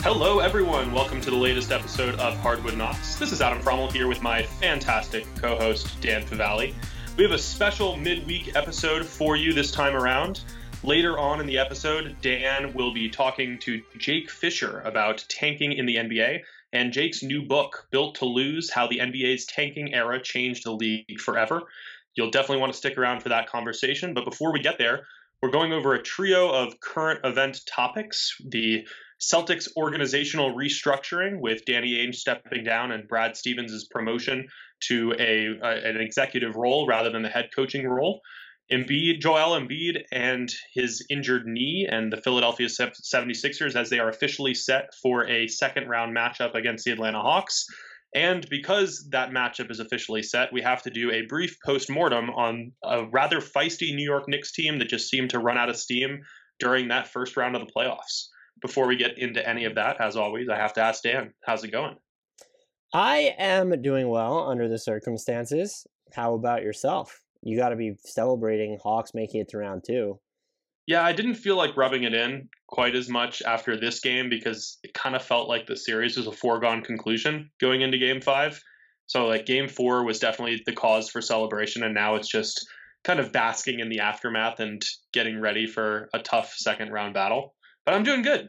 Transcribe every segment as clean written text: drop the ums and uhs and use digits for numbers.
Hello, everyone. Welcome to the latest episode of Hardwood Knocks. This is Adam Frommel here with my fantastic co-host, Dan Favali. We have a special midweek episode for you this time around. Later on in the episode, Dan will be talking to Jake Fisher about tanking in the NBA and Jake's new book, Built to Lose: How the NBA's Tanking Era Changed the League Forever. You'll definitely want to stick around for that conversation. But before we get there, we're going over a trio of current event topics: the Celtics organizational restructuring with Danny Ainge stepping down and Brad Stevens' promotion to an executive role rather than the head coaching role, Joel Embiid and his injured knee, and the Philadelphia 76ers as they are officially set for a second round matchup against the Atlanta Hawks. And because that matchup is officially set, we have to do a brief post-mortem on a rather feisty New York Knicks team that just seemed to run out of steam during that first round of the playoffs. Before we get into any of that, as always, I have to ask Dan, how's it going? I am doing well under the circumstances. How about yourself? You got to be celebrating Hawks making it to round two. Yeah, I didn't feel like rubbing it in quite as much after this game because it kind of felt like the series was a foregone conclusion going into Game 5. So like Game 4 was definitely the cause for celebration, and now it's just kind of basking in the aftermath and getting ready for a tough second round battle. But I'm doing good.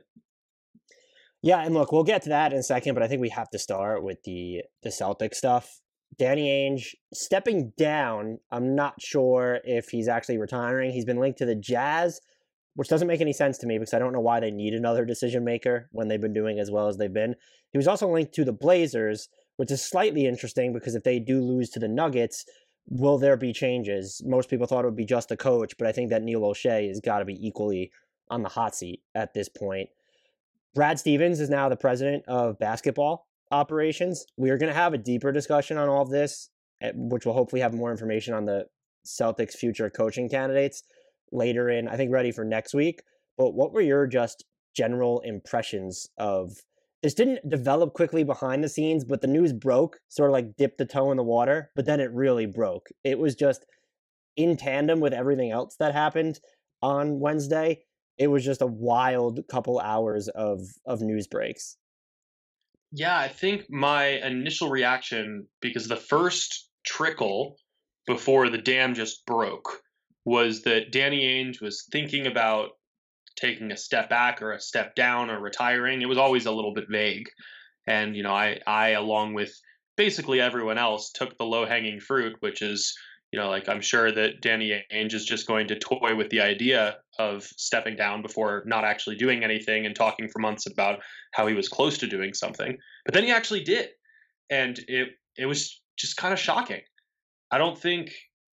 Yeah, and look, we'll get to that in a second, but I think we have to start with the Celtic stuff. Danny Ainge stepping down. I'm not sure if he's actually retiring. He's been linked to the Jazz, which doesn't make any sense to me because I don't know why they need another decision maker when they've been doing as well as they've been. He was also linked to the Blazers, which is slightly interesting because if they do lose to the Nuggets, will there be changes? Most people thought it would be just the coach, but I think that Neil O'Shea has got to be equally on the hot seat at this point. Brad Stevens is now the president of basketball operations. We are going to have a deeper discussion on all of this, which will hopefully have more information on the Celtics' future coaching candidates later in, I think, ready for next week. But what were your just general impressions of this? Didn't develop quickly behind the scenes, but the news broke, sort of like dipped the toe in the water, but then it really broke. It was just in tandem with everything else that happened on Wednesday. It was just a wild couple hours of news breaks. Yeah, I think my initial reaction, because the first trickle before the dam just broke, was that Danny Ainge was thinking about taking a step back or a step down or retiring. It was always a little bit vague. And, I along with basically everyone else, took the low-hanging fruit, which is, I'm sure that Danny Ainge is just going to toy with the idea of stepping down before not actually doing anything and talking for months about how he was close to doing something. But then he actually did. And it was just kind of shocking. I don't think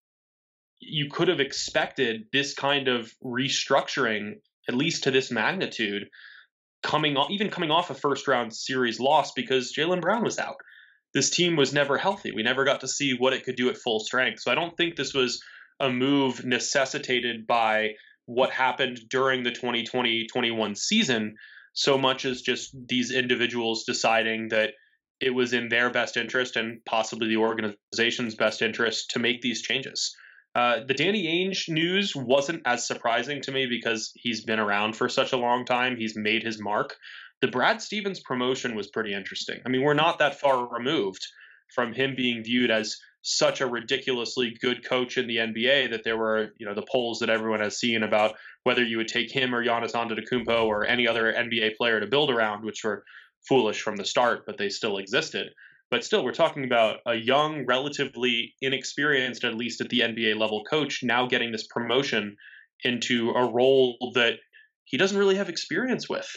you could have expected this kind of restructuring, at least to this magnitude, coming off a first round series loss because Jaylen Brown was out. This team was never healthy. We never got to see what it could do at full strength. So I don't think this was a move necessitated by what happened during the 2020-21 season so much as just these individuals deciding that it was in their best interest and possibly the organization's best interest to make these changes. The Danny Ainge news wasn't as surprising to me because he's been around for such a long time. He's made his mark. The Brad Stevens promotion was pretty interesting. I mean, we're not that far removed from him being viewed as such a ridiculously good coach in the NBA that there were, the polls that everyone has seen about whether you would take him or Giannis Antetokounmpo or any other NBA player to build around, which were foolish from the start, but they still existed. But still, we're talking about a young, relatively inexperienced, at least at the NBA level coach, now getting this promotion into a role that he doesn't really have experience with.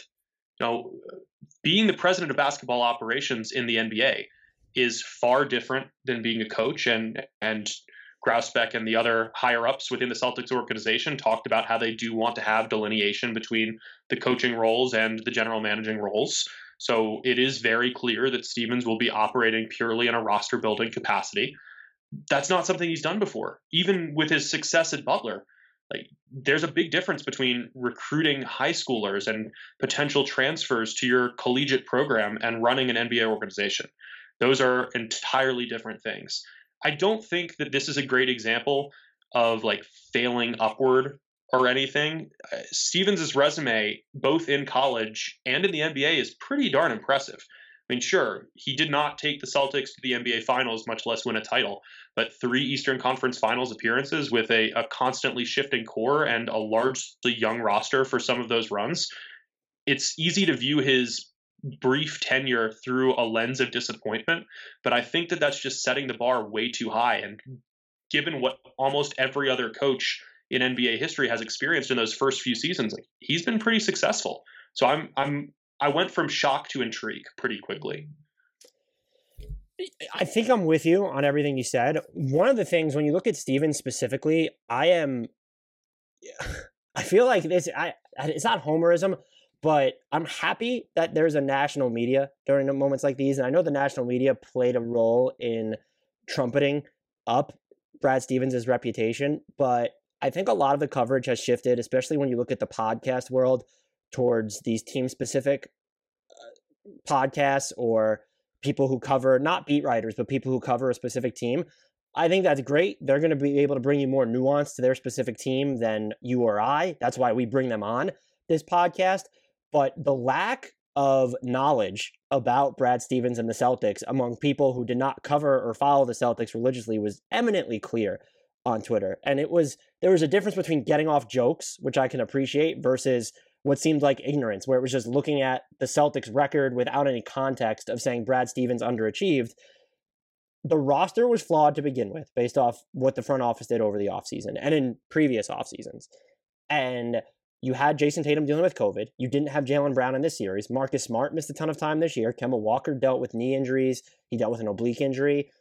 Being the president of basketball operations in the NBA is far different than being a coach. And Grousbeck and the other higher ups within the Celtics organization talked about how they do want to have delineation between the coaching roles and the general managing roles. So it is very clear that Stevens will be operating purely in a roster building capacity. That's not something he's done before. Even with his success at Butler, there's a big difference between recruiting high schoolers and potential transfers to your collegiate program and running an NBA organization. Those are entirely different things. I don't think that this is a great example of failing upward or anything, Stevens' resume, both in college and in the NBA, is pretty darn impressive. I mean, sure, he did not take the Celtics to the NBA Finals, much less win a title, but 3 Eastern Conference Finals appearances with a constantly shifting core and a largely young roster for some of those runs. It's easy to view his brief tenure through a lens of disappointment, but I think that that's just setting the bar way too high. And given what almost every other coach in NBA history has experienced in those first few seasons, like, he's been pretty successful. So I went from shock to intrigue pretty quickly. I think I'm with you on everything you said. One of the things when you look at Stevens specifically, I feel like it's not homerism, but I'm happy that there's a national media during the moments like these. And I know the national media played a role in trumpeting up Brad Stevens' reputation, but I think a lot of the coverage has shifted, especially when you look at the podcast world, towards these team-specific podcasts or people who cover, not beat writers, but people who cover a specific team. I think that's great. They're going to be able to bring you more nuance to their specific team than you or I. That's why we bring them on this podcast. But the lack of knowledge about Brad Stevens and the Celtics among people who did not cover or follow the Celtics religiously was eminently clear on Twitter. And there was a difference between getting off jokes, which I can appreciate, versus what seemed like ignorance, where it was just looking at the Celtics record without any context of saying Brad Stevens underachieved. The roster was flawed to begin with, based off what the front office did over the offseason and in previous off seasons. And you had Jason Tatum dealing with COVID. You didn't have Jaylen Brown in this series. Marcus Smart missed a ton of time this year. Kemba Walker dealt with knee injuries. He dealt with an oblique injury.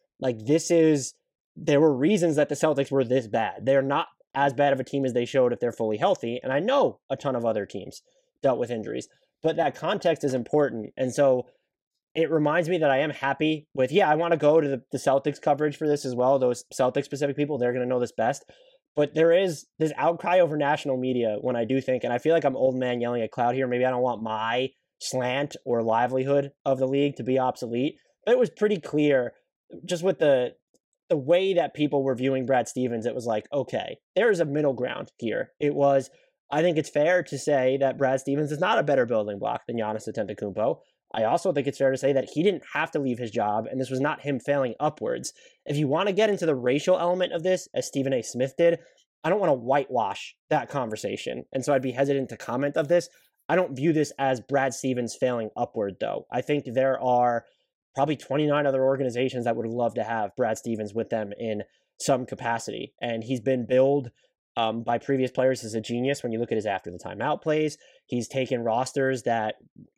There were reasons that the Celtics were this bad. They're not as bad of a team as they showed if they're fully healthy. And I know a ton of other teams dealt with injuries, but that context is important. And so it reminds me that I am happy with, I want to go to the Celtics coverage for this as well. Those Celtics specific people, they're going to know this best. But there is this outcry over national media when I do think, and I feel like I'm old man yelling at cloud here. Maybe I don't want my slant or livelihood of the league to be obsolete. But it was pretty clear just with the way that people were viewing Brad Stevens. It was like, okay, there's a middle ground here. It was, I think it's fair to say that Brad Stevens is not a better building block than Giannis Antetokounmpo. I also think it's fair to say that he didn't have to leave his job, and this was not him failing upwards. If you want to get into the racial element of this, as Stephen A. Smith did, I don't want to whitewash that conversation, and so I'd be hesitant to comment of this. I don't view this as Brad Stevens failing upward, though. I think there are probably 29 other organizations that would love to have Brad Stevens with them in some capacity, and he's been billed by previous players as a genius. When you look at his after the timeout plays, he's taken rosters that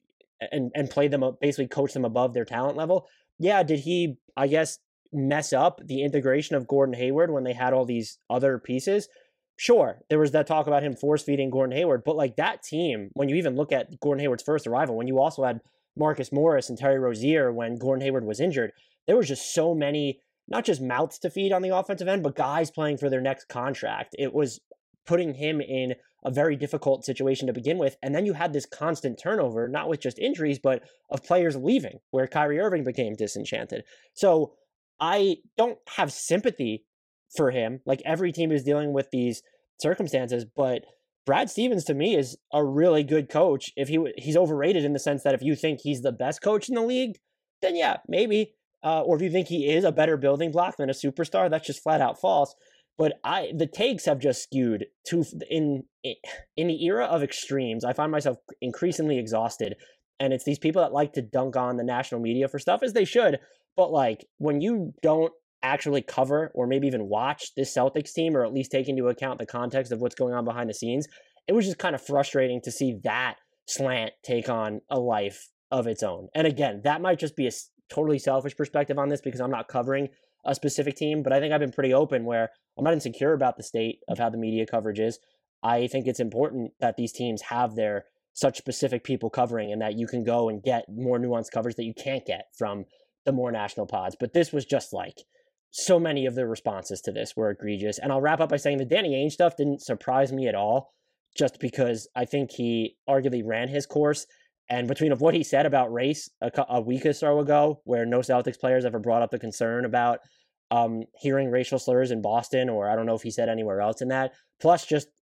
and played them up, basically coached them above their talent level. Yeah, did he, I guess, mess up the integration of Gordon Hayward when they had all these other pieces? Sure, there was that talk about him force-feeding Gordon Hayward, but like that team, when you even look at Gordon Hayward's first arrival, when you also had Marcus Morris and Terry Rozier when Gordon Hayward was injured, there was just so many, not just mouths to feed on the offensive end, but guys playing for their next contract. It was putting him in a very difficult situation to begin with. And then you had this constant turnover, not with just injuries, but of players leaving, where Kyrie Irving became disenchanted. So I don't have sympathy for him. Like every team is dealing with these circumstances, but Brad Stevens to me is a really good coach. If he's overrated in the sense that if you think he's the best coach in the league, then yeah, maybe. Or if you think he is a better building block than a superstar, that's just flat out false. But the takes have just skewed to in the era of extremes. I find myself increasingly exhausted, and it's these people that like to dunk on the national media for stuff, as they should. But like when you don't actually cover or maybe even watch this Celtics team, or at least take into account the context of what's going on behind the scenes, it was just kind of frustrating to see that slant take on a life of its own. And again, that might just be a totally selfish perspective on this because I'm not covering a specific team, but I think I've been pretty open where I'm not insecure about the state of how the media coverage is. I think it's important that these teams have their such specific people covering and that you can go and get more nuanced coverage that you can't get from the more national pods. But this was just like so many of the responses to this were egregious. And I'll wrap up by saying the Danny Ainge stuff didn't surprise me at all, just because I think he arguably ran his course. And between of what he said about race a week or so ago, where no Celtics players ever brought up the concern about hearing racial slurs in Boston, or I don't know if he said anywhere else in that, plus just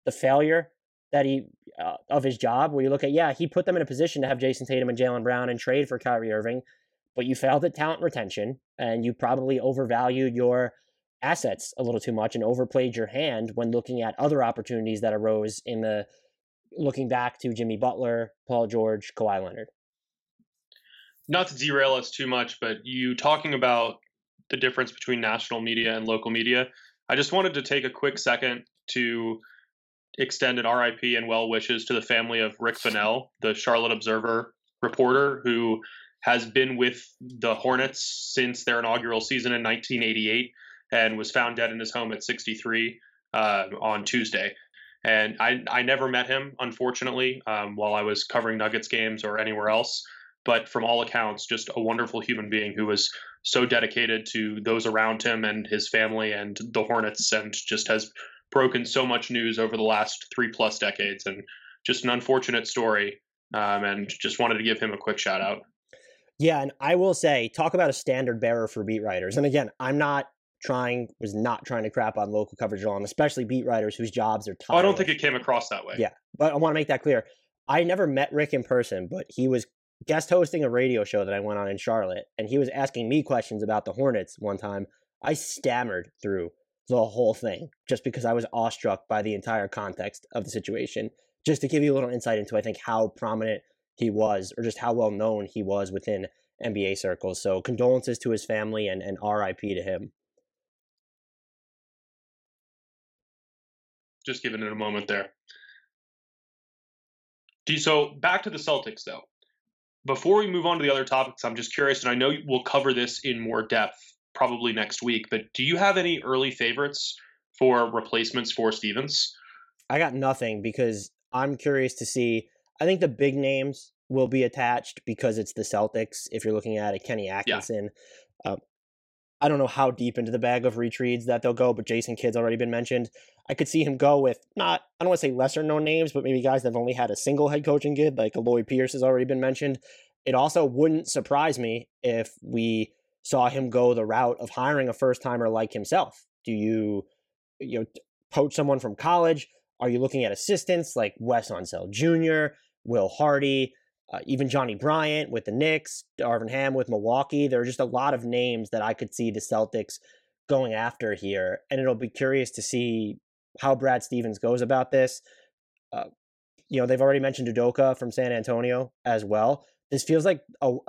the failure that he of his job, where you look at, he put them in a position to have Jason Tatum and Jaylen Brown and trade for Kyrie Irving, but you failed at talent retention, and you probably overvalued your assets a little too much and overplayed your hand when looking at other opportunities that arose in the looking back to Jimmy Butler, Paul George, Kawhi Leonard. Not to derail us too much, but you talking about the difference between national media and local media, I just wanted to take a quick second to extend an RIP and well wishes to the family of Rick Bonnell, the Charlotte Observer reporter who has been with the Hornets since their inaugural season in 1988 and was found dead in his home at 63 on Tuesday. And I never met him, unfortunately, while I was covering Nuggets games or anywhere else. But from all accounts, just a wonderful human being who was so dedicated to those around him and his family and the Hornets, and just has broken so much news over the last 3+ decades. And just an unfortunate story. And just wanted to give him a quick shout out. Yeah, and I will say, talk about a standard bearer for beat writers. And again, was not trying to crap on local coverage at all, and especially beat writers whose jobs are tough. I don't think it came across that way. Yeah, but I want to make that clear. I never met Rick in person, but he was guest hosting a radio show that I went on in Charlotte, and he was asking me questions about the Hornets one time. I stammered through the whole thing just because I was awestruck by the entire context of the situation. Just to give you a little insight into, I think, how prominent he was, or just how well known he was within NBA circles. So condolences to his family and RIP to him. Just giving it a moment there. So back to the Celtics, though. Before we move on to the other topics, I'm just curious, and I know we'll cover this in more depth probably next week, but do you have any early favorites for replacements for Stevens? I got nothing because I'm curious to see. I think the big names will be attached because it's the Celtics. If you're looking at a Kenny Atkinson, I don't know how deep into the bag of retreads that they'll go, but Jason Kidd's already been mentioned. I could see him go with I don't want to say lesser known names, but maybe guys that have only had a single head coaching gig, like Lloyd Pierce has already been mentioned. It also wouldn't surprise me if we saw him go the route of hiring a first timer like himself. Do you poach someone from college? Are you looking at assistants like Wes Unseld Jr., Will Hardy, even Johnny Bryant with the Knicks, Darvin Ham with Milwaukee? There are just a lot of names that I could see the Celtics going after here, and it'll be curious to see how Brad Stevens goes about this. They've already mentioned Udoka from San Antonio as well. This feels like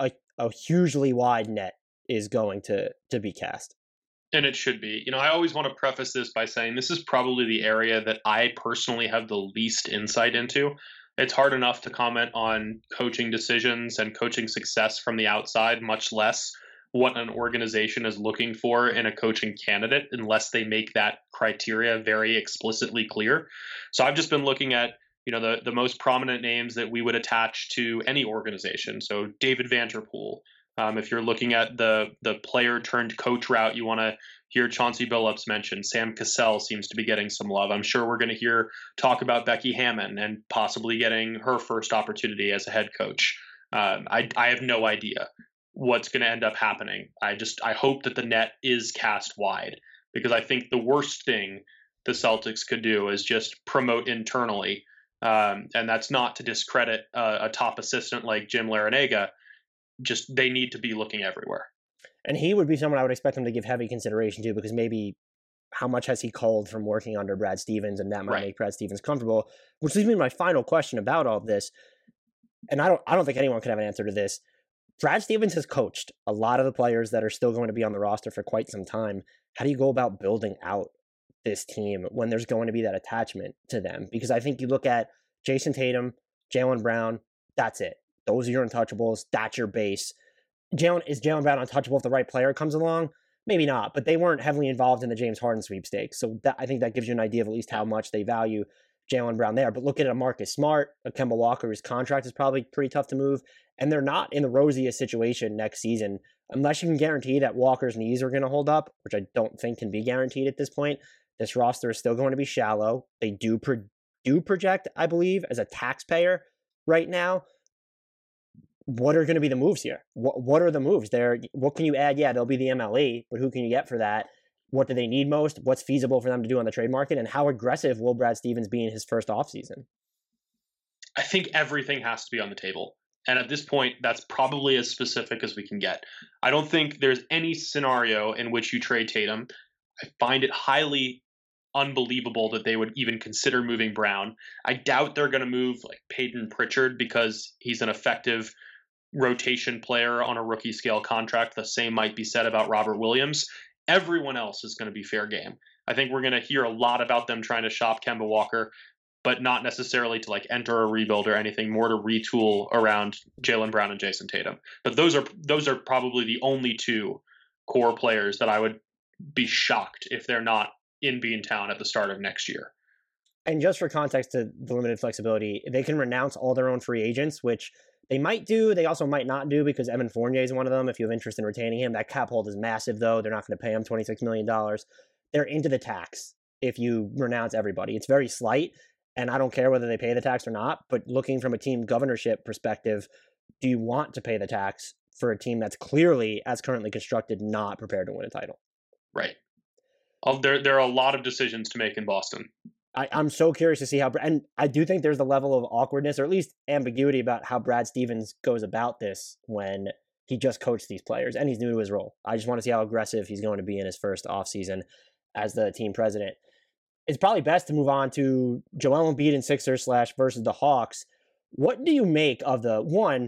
a hugely wide net is going to be cast. And it should be. I always want to preface this by saying this is probably the area that I personally have the least insight into. It's hard enough to comment on coaching decisions and coaching success from the outside, much less what an organization is looking for in a coaching candidate, unless they make that criteria very explicitly clear. So I've just been looking at the most prominent names that we would attach to any organization. So David Vanterpool. If you're looking at the player turned coach route, you want to hear Chauncey Billups mentioned. Sam Cassell seems to be getting some love. I'm sure we're going to hear talk about Becky Hammon and possibly getting her first opportunity as a head coach. I have no idea what's going to end up happening. I hope that the net is cast wide, because I think the worst thing the Celtics could do is just promote internally. And that's not to discredit a top assistant like Jim Larinaga. Just they need to be looking everywhere. And he would be someone I would expect him to give heavy consideration to, because maybe how much has he culled from working under Brad Stevens, and that might make Brad Stevens comfortable. Which leads me to my final question about all of this. And I don't think anyone can have an answer to this. Brad Stevens has coached a lot of the players that are still going to be on the roster for quite some time. How do you go about building out this team when there's going to be that attachment to them? Because I think you look at Jason Tatum, Jaylen Brown, that's it. Those are your untouchables. That's your base. Is Jaylen Brown untouchable if the right player comes along? Maybe not, but they weren't heavily involved in the James Harden sweepstakes. So I think that gives you an idea of at least how much they value Jaylen Brown there. But look at a Marcus Smart, a Kemba Walker, whose contract is probably pretty tough to move. And they're not in the rosiest situation next season, unless you can guarantee that Walker's knees are going to hold up, which I don't think can be guaranteed at this point. This roster is still going to be shallow. They do project, I believe, as a taxpayer right now. What are going to be the moves here? What are the moves there? What can you add? Yeah, there'll be the MLE, but who can you get for that? What do they need most? What's feasible for them to do on the trade market? And how aggressive will Brad Stevens be in his first offseason? I think everything has to be on the table. And at this point, that's probably as specific as we can get. I don't think there's any scenario in which you trade Tatum. I find it highly unbelievable that they would even consider moving Brown. I doubt they're going to move like Peyton Pritchard because he's an effective rotation player on a rookie scale contract. The same might be said about Robert Williams. Everyone else is going to be fair game. I think we're going to hear a lot about them trying to shop Kemba Walker, but not necessarily to like enter a rebuild or anything, more to retool around Jaylen Brown and Jason Tatum. But those are probably the only two core players that I would be shocked if they're not in Beantown at the start of next year. And just for context to the limited flexibility, they can renounce all their own free agents, which they might do. They also might not do because Evan Fournier is one of them. If you have interest in retaining him, that cap hold is massive, though. They're not going to pay him $26 million. They're into the tax if you renounce everybody. It's very slight, and I don't care whether they pay the tax or not. But looking from a team governorship perspective, do you want to pay the tax for a team that's clearly, as currently constructed, not prepared to win a title? Right. There are a lot of decisions to make in Boston. I'm so curious to see how, and I do think there's a level of awkwardness or at least ambiguity about how Brad Stevens goes about this when he just coached these players and he's new to his role. I just want to see how aggressive he's going to be in his first offseason as the team president. It's probably best to move on to Joel Embiid and Sixers / versus the Hawks. What do you make of the one?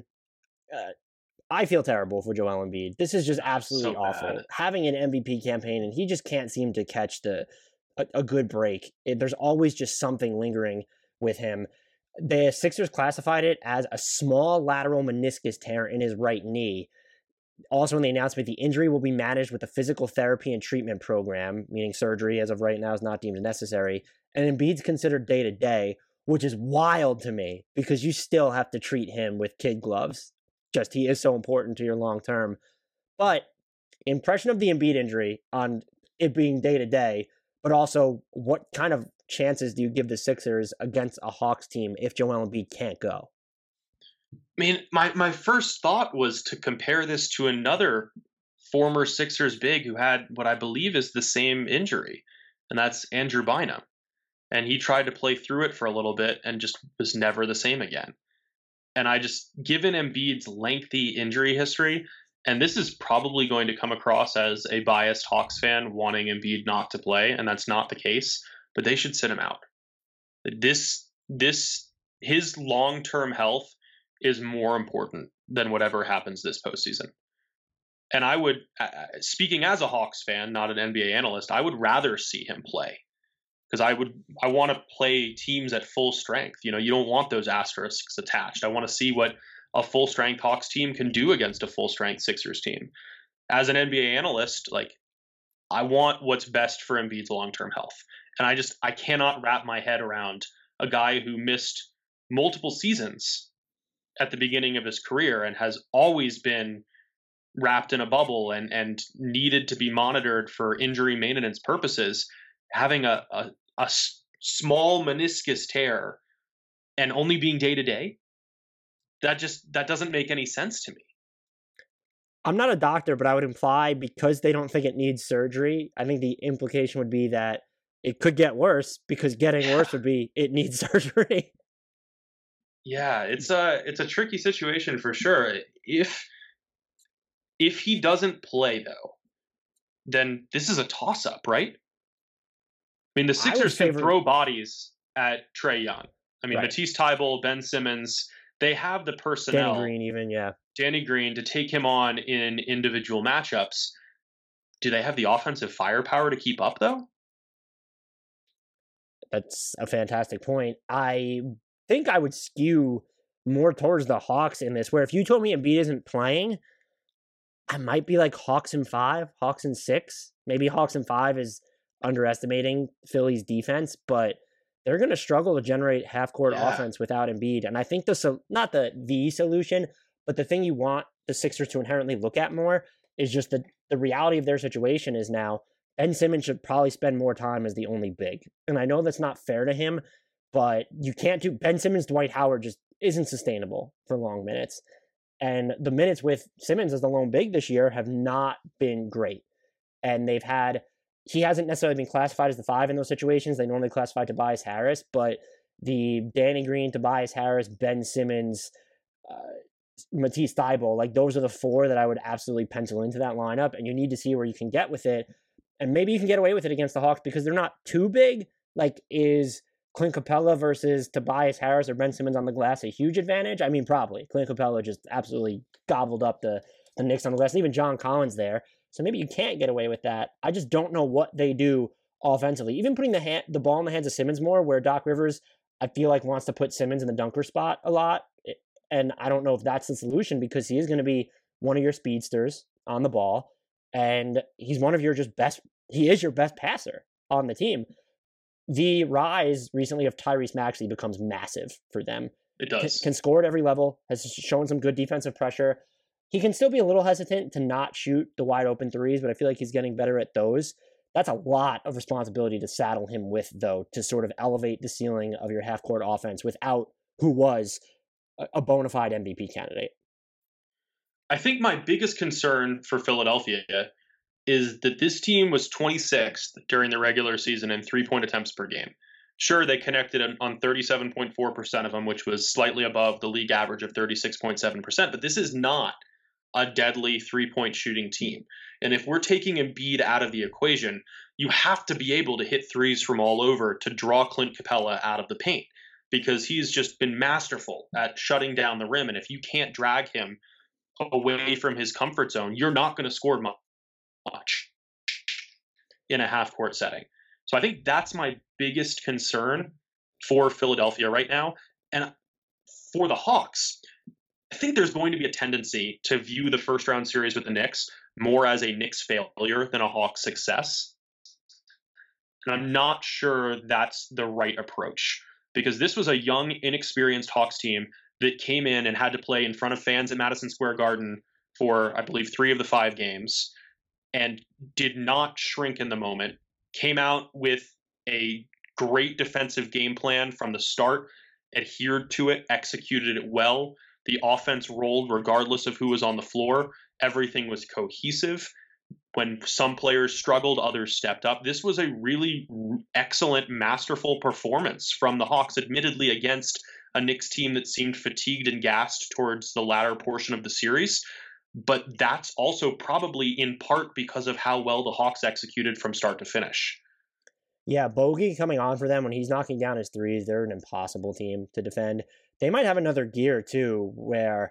I feel terrible for Joel Embiid. This is just absolutely So awful. bad. Having an MVP campaign and he just can't seem to catch a good break. There's always just something lingering with him. The Sixers classified it as a small lateral meniscus tear in his right knee. Also in the announcement, the injury will be managed with a physical therapy and treatment program, meaning surgery as of right now is not deemed necessary. And Embiid's considered day-to-day, which is wild to me because you still have to treat him with kid gloves. Just he is so important to your long-term. But impression of the Embiid injury on it being day-to-day, but also what kind of chances do you give the Sixers against a Hawks team if Joel Embiid can't go? I mean, my first thought was to compare this to another former Sixers big who had what I believe is the same injury, and that's Andrew Bynum. And he tried to play through it for a little bit and just was never the same again. And I just, given Embiid's lengthy injury history, and this is probably going to come across as a biased Hawks fan wanting Embiid not to play, and that's not the case, but they should sit him out. His long-term health is more important than whatever happens this postseason. And I would, speaking as a Hawks fan, not an NBA analyst, I would rather see him play because I want to play teams at full strength. You know, you don't want those asterisks attached. I want to see what a full strength Hawks team can do against a full strength Sixers team. As an NBA analyst, like I want what's best for Embiid's long-term health. And I cannot wrap my head around a guy who missed multiple seasons at the beginning of his career and has always been wrapped in a bubble and needed to be monitored for injury maintenance purposes, having a small meniscus tear and only being day to day. That doesn't make any sense to me. I'm not a doctor, but I would imply because they don't think it needs surgery, I think the implication would be that it could get worse because getting worse would be it needs surgery. Yeah, it's a tricky situation for sure. If he doesn't play though, then this is a toss up, right? I mean, the Sixers can throw bodies at Trae Young. I mean, right. Matisse Thybulle, Ben Simmons, they have the personnel. Danny Green even, yeah. Danny Green to take him on in individual matchups. Do they have the offensive firepower to keep up though? That's a fantastic point. I think I would skew more towards the Hawks in this, where if you told me Embiid isn't playing, I might be like Hawks in 5, Hawks in 6. Maybe Hawks in 5 is underestimating Philly's defense, but they're going to struggle to generate half-court offense without Embiid. And I think not the solution, but the thing you want the Sixers to inherently look at more is just the reality of their situation is now Ben Simmons should probably spend more time as the only big. And I know that's not fair to him, but you can't do Ben Simmons, Dwight Howard just isn't sustainable for long minutes. And the minutes with Simmons as the lone big this year have not been great. And they've had he hasn't necessarily been classified as the 5 in those situations. They normally classify Tobias Harris, but the Danny Green, Tobias Harris, Ben Simmons, Matisse Thybulle, like those are the 4 that I would absolutely pencil into that lineup, and you need to see where you can get with it. And maybe you can get away with it against the Hawks because they're not too big. Like, is Clint Capella versus Tobias Harris or Ben Simmons on the glass a huge advantage? I mean, probably. Clint Capella just absolutely gobbled up the Knicks on the glass, and even John Collins there. So maybe you can't get away with that. I just don't know what they do offensively. Even putting the ball in the hands of Simmons more, where Doc Rivers, I feel like, wants to put Simmons in the dunker spot a lot. And I don't know if that's the solution because he is going to be one of your speedsters on the ball. And he's one of your he is your best passer on the team. The rise recently of Tyrese Maxey becomes massive for them. It does. Can score at every level, has shown some good defensive pressure. He can still be a little hesitant to not shoot the wide open threes, but I feel like he's getting better at those. That's a lot of responsibility to saddle him with, though, to sort of elevate the ceiling of your half-court offense without who was a bona fide MVP candidate. I think my biggest concern for Philadelphia is that this team was 26th during the regular season in three-point attempts per game. Sure, they connected on 37.4% of them, which was slightly above the league average of 36.7%, but this is not a deadly three-point shooting team. And if we're taking Embiid out of the equation, you have to be able to hit threes from all over to draw Clint Capella out of the paint, because he's just been masterful at shutting down the rim. And if you can't drag him away from his comfort zone, you're not going to score much in a half-court setting. So I think that's my biggest concern for Philadelphia right now. And for the Hawks, I think there's going to be a tendency to view the first-round series with the Knicks more as a Knicks failure than a Hawks success. And I'm not sure that's the right approach, because this was a young, inexperienced Hawks team that came in and had to play in front of fans at Madison Square Garden for, I believe, 3 of the 5 games, and did not shrink in the moment, came out with a great defensive game plan from the start, adhered to it, executed it well. The offense rolled regardless of who was on the floor. Everything was cohesive. When some players struggled, others stepped up. This was a really excellent, masterful performance from the Hawks, admittedly against a Knicks team that seemed fatigued and gassed towards the latter portion of the series. But that's also probably in part because of how well the Hawks executed from start to finish. Yeah, Bogey coming on for them when he's knocking down his threes, they're an impossible team to defend. They might have another gear, too, where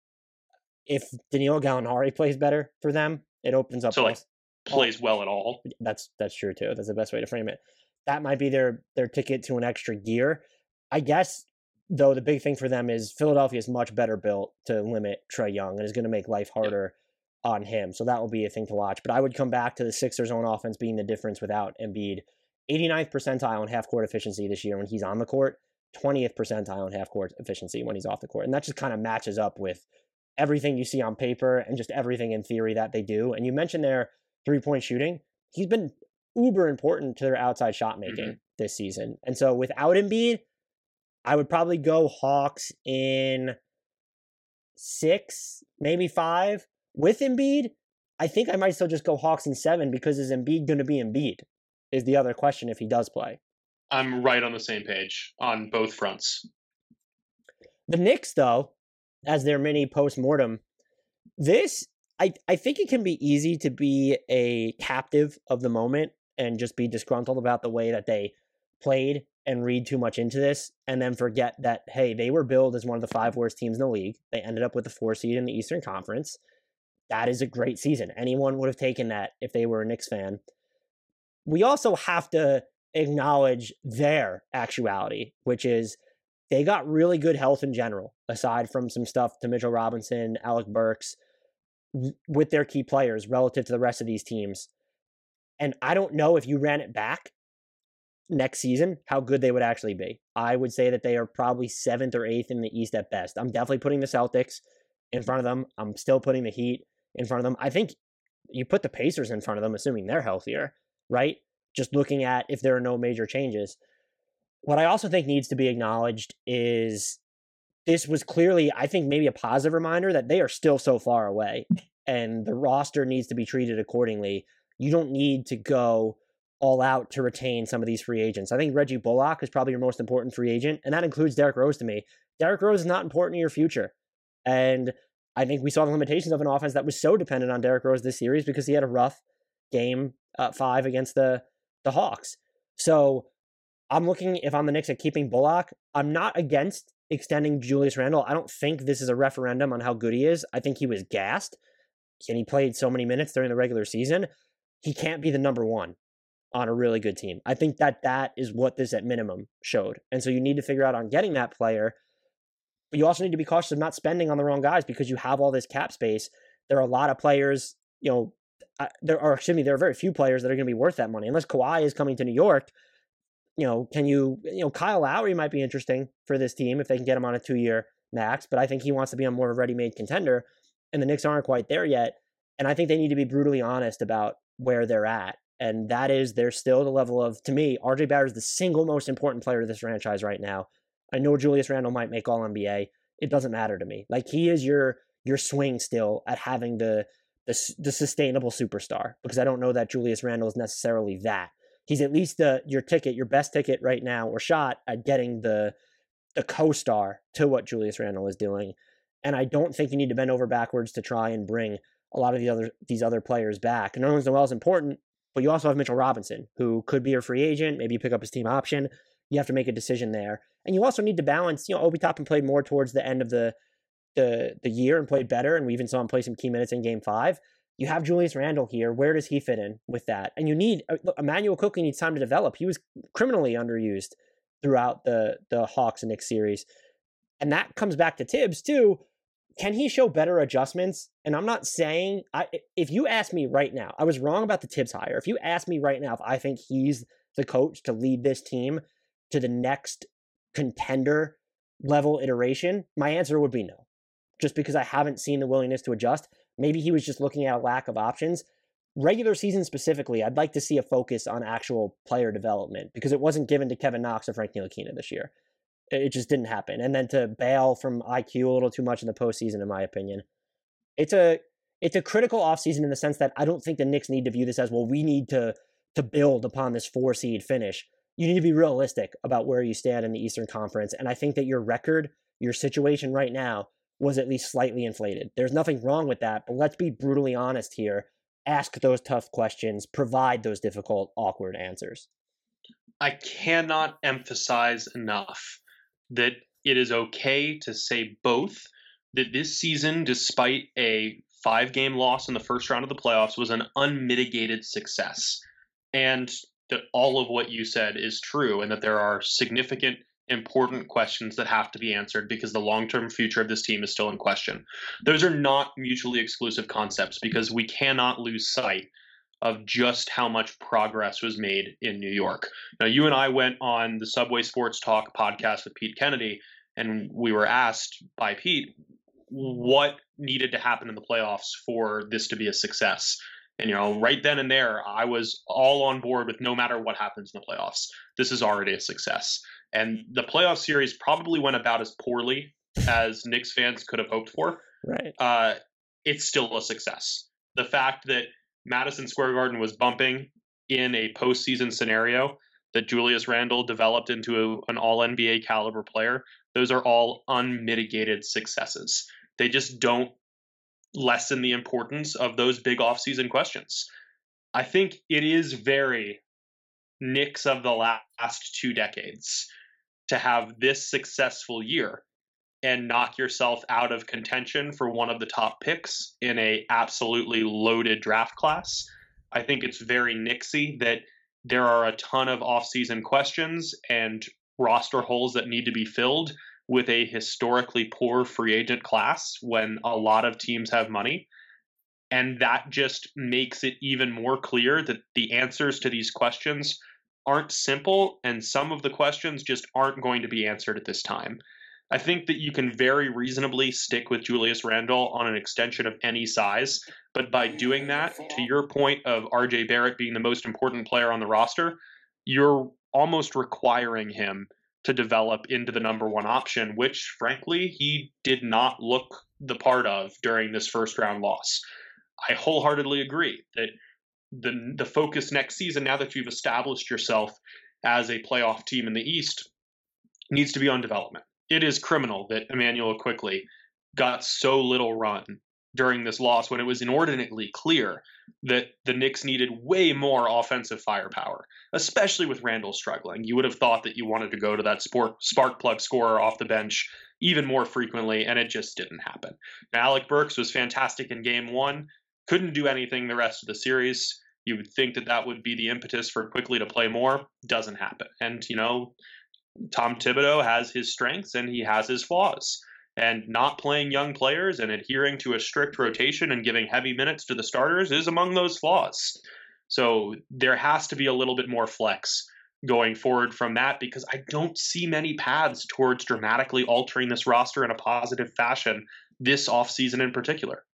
if Danilo Gallinari plays better for them, it opens up. So, plays well at all. That's true, too. That's the best way to frame it. That might be their ticket to an extra gear. I guess, though, the big thing for them is Philadelphia is much better built to limit Trae Young and is going to make life harder on him. So that will be a thing to watch. But I would come back to the Sixers' own offense being the difference without Embiid. 89th percentile in half-court efficiency this year when he's on the court, 20th percentile in half-court efficiency when he's off the court. And that just kind of matches up with everything you see on paper and just everything in theory that they do. And you mentioned their three-point shooting. He's been uber important to their outside shot making this season. And so without Embiid, I would probably go Hawks in 6, maybe 5. With Embiid, I think I might still just go Hawks in 7 because is Embiid going to be Embiid? Is the other question if he does play. I'm right on the same page on both fronts. The Knicks, though, as their mini post-mortem, this, I think it can be easy to be a captive of the moment and just be disgruntled about the way that they played and read too much into this and then forget that, hey, they were billed as one of the 5 worst teams in the league. They ended up with the 4 seed in the Eastern Conference. That is a great season. Anyone would have taken that if they were a Knicks fan. We also have to acknowledge their actuality, which is they got really good health in general, aside from some stuff to Mitchell Robinson, Alec Burks, with their key players relative to the rest of these teams. And I don't know if you ran it back next season, how good they would actually be. I would say that they are probably 7th or 8th in the East at best. I'm definitely putting the Celtics in front of them. I'm still putting the Heat in front of them. I think you put the Pacers in front of them, assuming they're healthier, right? Just looking at if there are no major changes. What I also think needs to be acknowledged is this was clearly, I think, maybe a positive reminder that they are still so far away and the roster needs to be treated accordingly. You don't need to go all out to retain some of these free agents. I think Reggie Bullock is probably your most important free agent, and that includes Derrick Rose to me. Derrick Rose is not important to your future. And I think we saw the limitations of an offense that was so dependent on Derrick Rose this series because he had a rough game 5 against the Hawks. So I'm looking, if I'm the Knicks, at keeping Bullock. I'm not against extending Julius Randle. I don't think this is a referendum on how good he is. I think he was gassed, and he played so many minutes during the regular season. He can't be the number one on a really good team. I think that is what this at minimum showed. And so you need to figure out on getting that player, but you also need to be cautious of not spending on the wrong guys because you have all this cap space. There are a lot of players, there are very few players that are going to be worth that money. Unless Kawhi is coming to New York, Kyle Lowry might be interesting for this team if they can get him on a 2-year max, but I think he wants to be on more of a ready-made contender, and the Knicks aren't quite there yet. And I think they need to be brutally honest about where they're at. And that is, they're still the level of, to me, RJ Barrett is the single most important player to this franchise right now. I know Julius Randle might make All NBA. It doesn't matter to me. Like, he is your swing still at having the sustainable superstar, because I don't know that Julius Randle is necessarily that. He's at least your best ticket right now, or shot at getting the co-star to what Julius Randle is doing. And I don't think you need to bend over backwards to try and bring a lot of these other players back. And Nerlens Noel is important, but you also have Mitchell Robinson, who could be a free agent. Maybe you pick up his team option. You have to make a decision there. And you also need to balance, Obi Toppin played more towards the end of the year and played better, and we even saw him play some key minutes in Game 5. You have Julius Randle here. Where does he fit in with that? And you need Emmanuel Quickley needs time to develop. He was criminally underused throughout the Hawks and Knicks series. And that comes back to Tibbs too. Can he show better adjustments? And I'm not saying, if you ask me right now, I was wrong about the Tibbs hire. If you ask me right now if I think he's the coach to lead this team to the next contender level iteration, my answer would be no. Just because I haven't seen the willingness to adjust. Maybe he was just looking at a lack of options. Regular season specifically, I'd like to see a focus on actual player development, because it wasn't given to Kevin Knox or Frank Ntilikina this year. It just didn't happen. And then to bail from IQ a little too much in the postseason, in my opinion. It's a critical offseason in the sense that I don't think the Knicks need to view this as, well, we need to build upon this 4-seed finish. You need to be realistic about where you stand in the Eastern Conference. And I think that your record, your situation right now, was at least slightly inflated. There's nothing wrong with that, but let's be brutally honest here. Ask those tough questions, provide those difficult, awkward answers. I cannot emphasize enough that it is okay to say both, that this season, despite a 5-game loss in the first round of the playoffs, was an unmitigated success. And that all of what you said is true, and that there are significant, important questions that have to be answered because the long-term future of this team is still in question. Those are not mutually exclusive concepts, because we cannot lose sight of just how much progress was made in New York. Now, you and I went on the Subway Sports Talk podcast with Pete Kennedy, and we were asked by Pete what needed to happen in the playoffs for this to be a success. And, right then and there, I was all on board with, no matter what happens in the playoffs, this is already a success. And the playoff series probably went about as poorly as Knicks fans could have hoped for. Right. It's still a success. The fact that Madison Square Garden was bumping in a postseason scenario, that Julius Randle developed into an all-NBA caliber player, those are all unmitigated successes. They just don't lessen the importance of those big offseason questions. I think it is very Knicks of the last 2 decades to have this successful year and knock yourself out of contention for one of the top picks in a absolutely loaded draft class. I think it's very Knicksy that there are a ton of offseason questions and roster holes that need to be filled with a historically poor free agent class when a lot of teams have money. And that just makes it even more clear that the answers to these questions aren't simple, and some of the questions just aren't going to be answered at this time. I think that you can very reasonably stick with Julius Randle on an extension of any size, but by doing that, to your point of RJ Barrett being the most important player on the roster, you're almost requiring him to develop into the number one option, which, frankly, he did not look the part of during this first round loss. I wholeheartedly agree that the focus next season, now that you've established yourself as a playoff team in the East, needs to be on development. It is criminal that Emmanuel Quickley got so little run during this loss when it was inordinately clear that the Knicks needed way more offensive firepower, especially with Randall struggling. You would have thought that you wanted to go to that spark plug scorer off the bench even more frequently, and it just didn't happen. Now, Alec Burks was fantastic in game one, couldn't do anything the rest of the series. You would think that that would be the impetus for Quickley to play more. Doesn't happen. And, Tom Thibodeau has his strengths and he has his flaws. And not playing young players and adhering to a strict rotation and giving heavy minutes to the starters is among those flaws. So there has to be a little bit more flex going forward from that, because I don't see many paths towards dramatically altering this roster in a positive fashion this offseason in particular.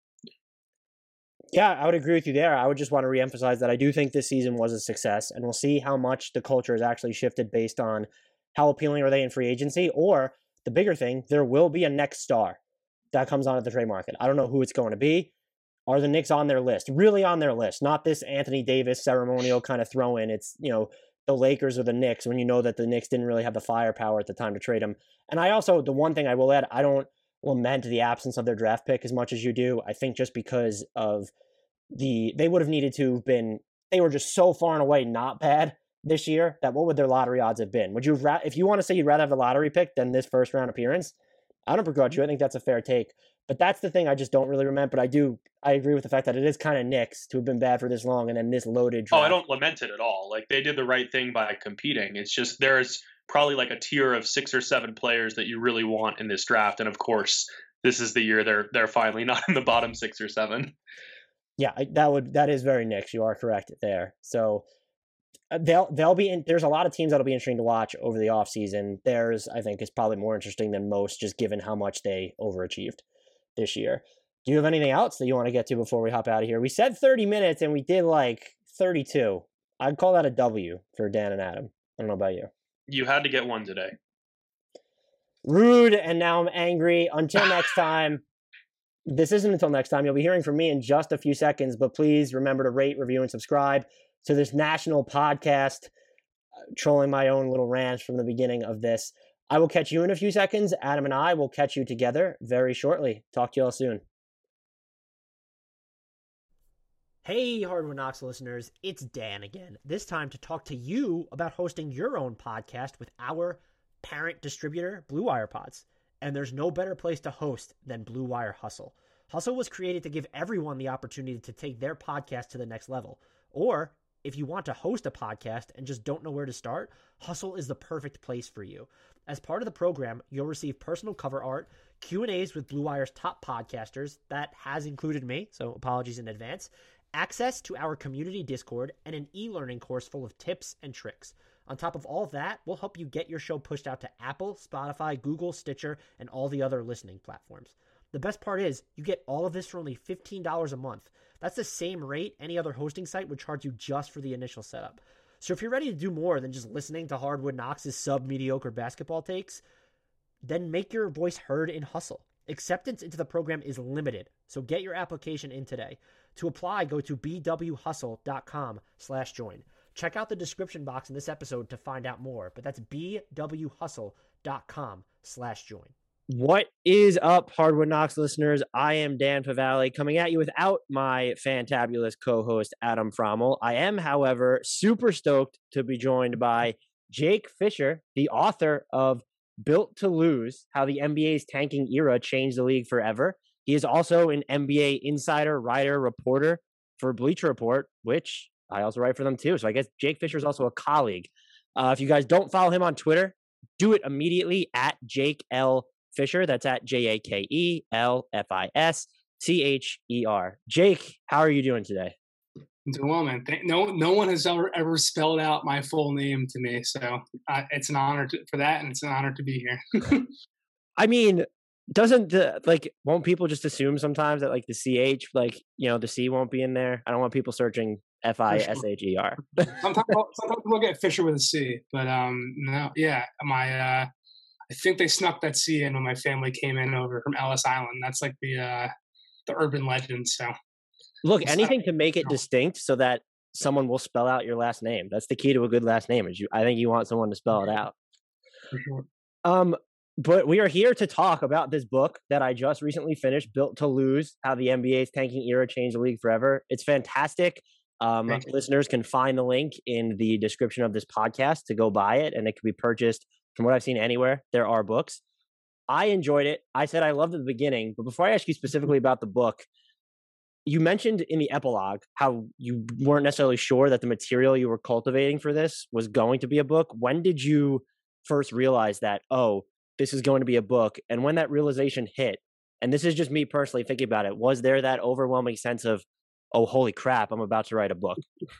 Yeah, I would agree with you there. I would just want to reemphasize that I do think this season was a success, and we'll see how much the culture has actually shifted based on how appealing are they in free agency, or the bigger thing, there will be a next star that comes on at the trade market. I don't know who it's going to be. Are the Knicks on their list? Really on their list? Not this Anthony Davis ceremonial kind of throw in. It's, the Lakers or the Knicks, when you know that the Knicks didn't really have the firepower at the time to trade him. And I also, the one thing I will add, I don't lament the absence of their draft pick as much as you do. I think just because of they would have needed to have been, they were just so far and away not bad this year that what would their lottery odds have been? Would you, if you want to say you'd rather have a lottery pick than this first round appearance? I don't begrudge you. I think that's a fair take. But that's the thing I just don't really lament. But I agree with the fact that it is kind of Knicks to have been bad for this long and then this loaded draft. Oh, I don't lament it at all. Like, they did the right thing by competing. It's just there's probably like a tier of 6 or 7 players that you really want in this draft. And of course, this is the year they're finally not in the bottom 6 or 7. Yeah, that is very Knicks. You are correct there. So they'll be in. There's a lot of teams that'll be interesting to watch over the offseason. Theirs, I think, is probably more interesting than most, just given how much they overachieved this year. Do you have anything else that you want to get to before we hop out of here? We said 30 minutes and we did like 32. I'd call that a W for Dan and Adam. I don't know about you. You had to get one today. Rude, and now I'm angry. Until next time. This isn't until next time. You'll be hearing from me in just a few seconds, but please remember to rate, review, and subscribe to this national podcast. Trolling my own little rant from the beginning of this. I will catch you in a few seconds. Adam and I will catch you together very shortly. Talk to you all soon. Hey, Hardwood Knocks listeners, it's Dan again. This time to talk to you about hosting your own podcast with our parent distributor, Blue Wire Pods. And there's no better place to host than Blue Wire Hustle. Hustle was created to give everyone the opportunity to take their podcast to the next level. Or if you want to host a podcast and just don't know where to start, Hustle is the perfect place for you. As part of the program, you'll receive personal cover art, Q&As with Blue Wire's top podcasters, that has included me, so apologies in advance, access to our community Discord, and an e-learning course full of tips and tricks. On top of all of that, we'll help you get your show pushed out to Apple, Spotify, Google, Stitcher, and all the other listening platforms. The best part is, you get all of this for only $15 a month. That's the same rate any other hosting site would charge you just for the initial setup. So if you're ready to do more than just listening to Hardwood Knocks' sub-mediocre basketball takes, then make your voice heard in Hustle. Acceptance into the program is limited, so get your application in today. To apply, go to bwhustle.com/join. Check out the description box in this episode to find out more, but that's bwhustle.com/join. What is up, Hardwood Knocks listeners? I am Dan Favale, coming at you without my fantabulous co-host, Adam Frommel. I am, however, super stoked to be joined by Jake Fisher, the author of Built to Lose, How the NBA's Tanking Era Changed the League Forever. He is also an NBA insider, writer, reporter for Bleacher Report, which I also write for them too. So I guess Jake Fisher is also a colleague. If you guys don't follow him on Twitter, do it immediately at Jake L. Fisher. That's at JakeLFischer. Jake, how are you doing today? I'm doing well, man. No one has ever spelled out my full name to me. So it's an honor for that. And it's an honor to be here. I mean, won't people just assume sometimes that the CH, the C won't be in there? I don't want people searching Fisher. Sometimes we'll get Fisher with a C, but no, yeah, I think they snuck that C in when my family came in over from Ellis Island. That's like the urban legend. So look, anything to make it distinct so that someone will spell out your last name. That's the key to a good last name. I think you want someone to spell it out. For sure. But we are here to talk about this book that I just recently finished, Built to Lose: How the NBA's Tanking Era Changed the League Forever. It's fantastic. Listeners can find the link in the description of this podcast to go buy it, and it can be purchased from what I've seen anywhere. There are books. I enjoyed it. I said I loved it at the beginning, but before I ask you specifically about the book, you mentioned in the epilogue how you weren't necessarily sure that the material you were cultivating for this was going to be a book. When did you first realize that, oh, this is going to be a book? And when that realization hit, and this is just me personally thinking about it, was there that overwhelming sense of, oh, holy crap, I'm about to write a book?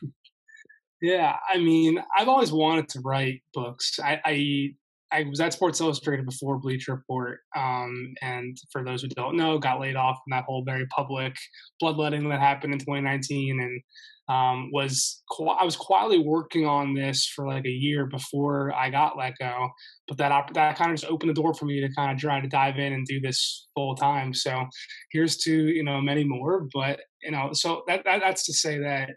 Yeah, I mean, I've always wanted to write books. I was at Sports Illustrated before Bleacher Report, and for those who don't know, got laid off from that whole very public bloodletting that happened in 2019, and I was quietly working on this for like a year before I got let go. But that kind of just opened the door for me to kind of try to dive in and do this full time. So here's to many more. But so that's to say that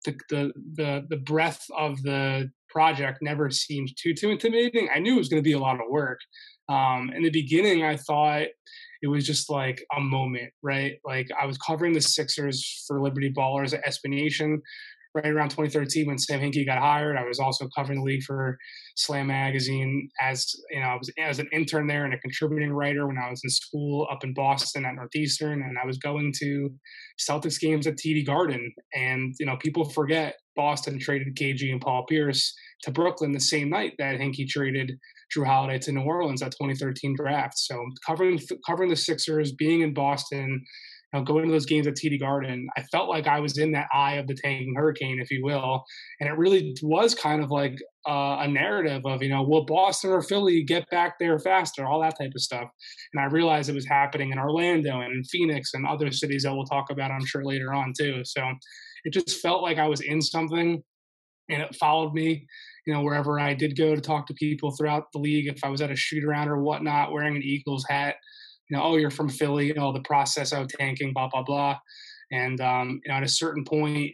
the breadth of the project never seemed too intimidating. I knew it was going to be a lot of work. In the beginning, I thought it was just like a moment, right? Like I was covering the Sixers for Liberty Ballers at SB Nation right around 2013 when Sam Hinkie got hired. I was also covering the league for Slam Magazine as I was as an intern there and a contributing writer when I was in school up in Boston at Northeastern, and I was going to Celtics games at TD Garden. And people forget Boston traded KG and Paul Pierce to Brooklyn the same night that Hinkie traded Drew Holiday to New Orleans at 2013 draft. So covering the Sixers, being in Boston, going to those games at TD Garden, I felt like I was in that eye of the tanking hurricane, if you will. And it really was kind of like a narrative of, will Boston or Philly get back there faster, all that type of stuff. And I realized it was happening in Orlando and in Phoenix and other cities that we'll talk about, I'm sure, later on too. So it just felt like I was in something, and it followed me, wherever I did go to talk to people throughout the league. If I was at a shoot around or whatnot, wearing an Eagles hat, oh, you're from Philly, the process of tanking, blah, blah, blah. And, at a certain point,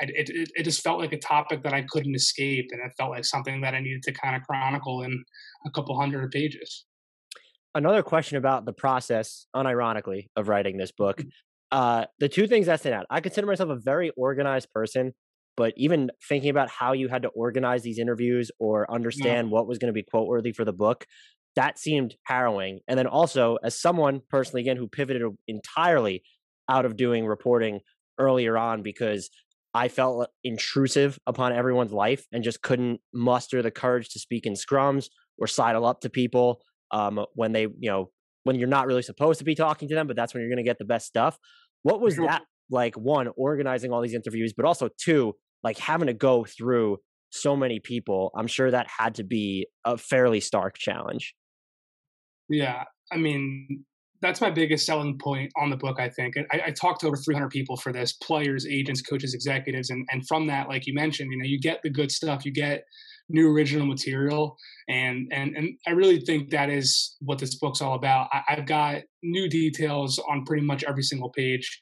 it just felt like a topic that I couldn't escape. And it felt like something that I needed to kind of chronicle in a couple hundred pages. Another question about the process, unironically, of writing this book. The two things that stand out: I consider myself a very organized person, but even thinking about how you had to organize these interviews or understand what was going to be quote worthy for the book, that seemed harrowing. And then also, as someone personally, again, who pivoted entirely out of doing reporting earlier on because I felt intrusive upon everyone's life and just couldn't muster the courage to speak in scrums or sidle up to people when they, when you're not really supposed to be talking to them, but that's when you're going to get the best stuff. What was that like? One, organizing all these interviews, but also two, like having to go through so many people. I'm sure that had to be a fairly stark challenge. Yeah, I mean, that's my biggest selling point on the book, I think. I talked to over 300 people for this: players, agents, coaches, executives. And from that, like you mentioned, you get the good stuff, you get new original material. And I really think that is what this book's all about. I've got new details on pretty much every single page,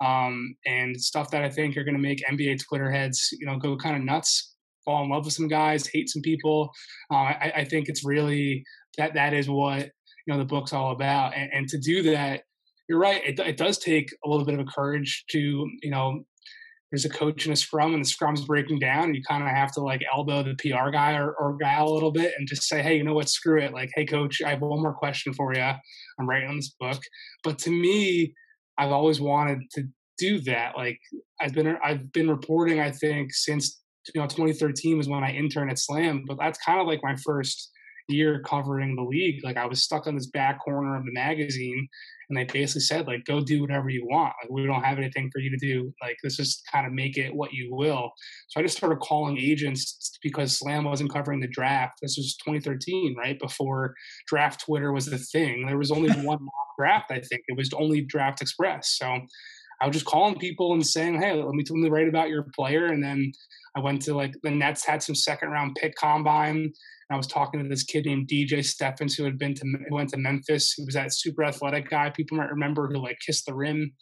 and stuff that I think are going to make NBA Twitter heads, go kind of nuts, fall in love with some guys, hate some people. I think it's really that is what the book's all about. And to do that, you're right, it does take a little bit of a courage to, there's a coach in a scrum and the scrum's breaking down, and you kind of have to like elbow the PR guy or gal a little bit and just say, hey, you know what, screw it. Like, hey, coach, I have one more question for you. I'm writing on this book. But to me, I've always wanted to do that. Like I've been reporting, I think, since 2013 was when I interned at Slam, but that's kind of like my first year covering the league. Like I was stuck on this back corner of the magazine, and they basically said, like, go do whatever you want. Like, we don't have anything for you to do. Like, let's just kind of make it what you will. So I just started calling agents because Slam wasn't covering the draft. This was 2013, right before draft Twitter was the thing. There was only one mock draft, I think. It was only Draft Express. So I was just calling people and saying, hey, let me write about your player. And then I went to, like, the Nets had some second round pick combine. And I was talking to this kid named DJ Steffens who went to Memphis. He was that super athletic guy people might remember who like kissed the rim.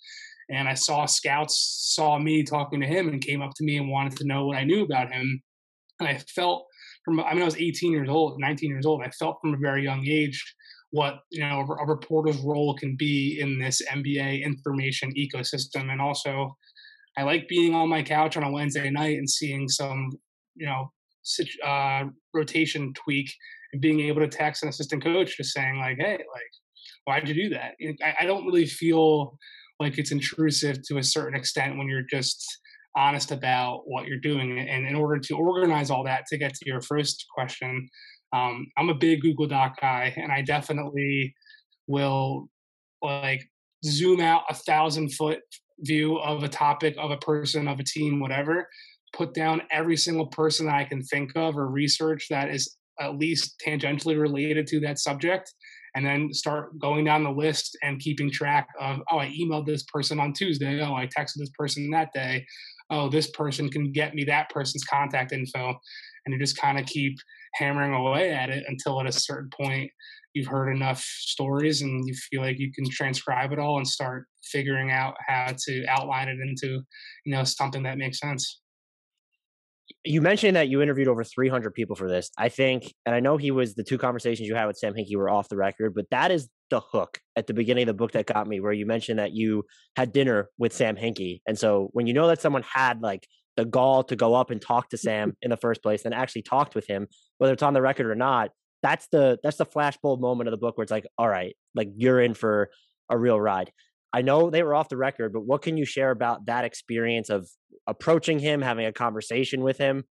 And I saw scouts saw me talking to him and came up to me and wanted to know what I knew about him. And I felt I was 18 years old, 19 years old. I felt from a very young age what a reporter's role can be in this NBA information ecosystem. And also, I like being on my couch on a Wednesday night and seeing some, you know, rotation tweak and being able to text an assistant coach just saying like, "Hey, like, why'd you do that?" I don't really feel like it's intrusive to a certain extent when you're just honest about what you're doing. And in order to organize all that, to get to your first question, I'm a big Google Doc guy, and I definitely will like zoom out 1,000-foot view of a topic, of a person, of a team, whatever, put down every single person that I can think of or research that is at least tangentially related to that subject, and then start going down the list and keeping track of, oh, I emailed this person on Tuesday, oh, I texted this person that day, oh, this person can get me that person's contact info. And you just kind of keep hammering away at it until at a certain point you've heard enough stories and you feel like you can transcribe it all and start figuring out how to outline it into, something that makes sense. You mentioned that you interviewed over 300 people for this. I think, and I know the 2 conversations you had with Sam Hinkie were off the record, but that is the hook at the beginning of the book that got me, where you mentioned that you had dinner with Sam Hinkie. And so when you know that someone had like the gall to go up and talk to Sam in the first place and actually talked with him, whether it's on the record or not, that's the flashbulb moment of the book where it's like, all right, like you're in for a real ride. I know they were off the record, but what can you share about that experience of approaching him, having a conversation with him?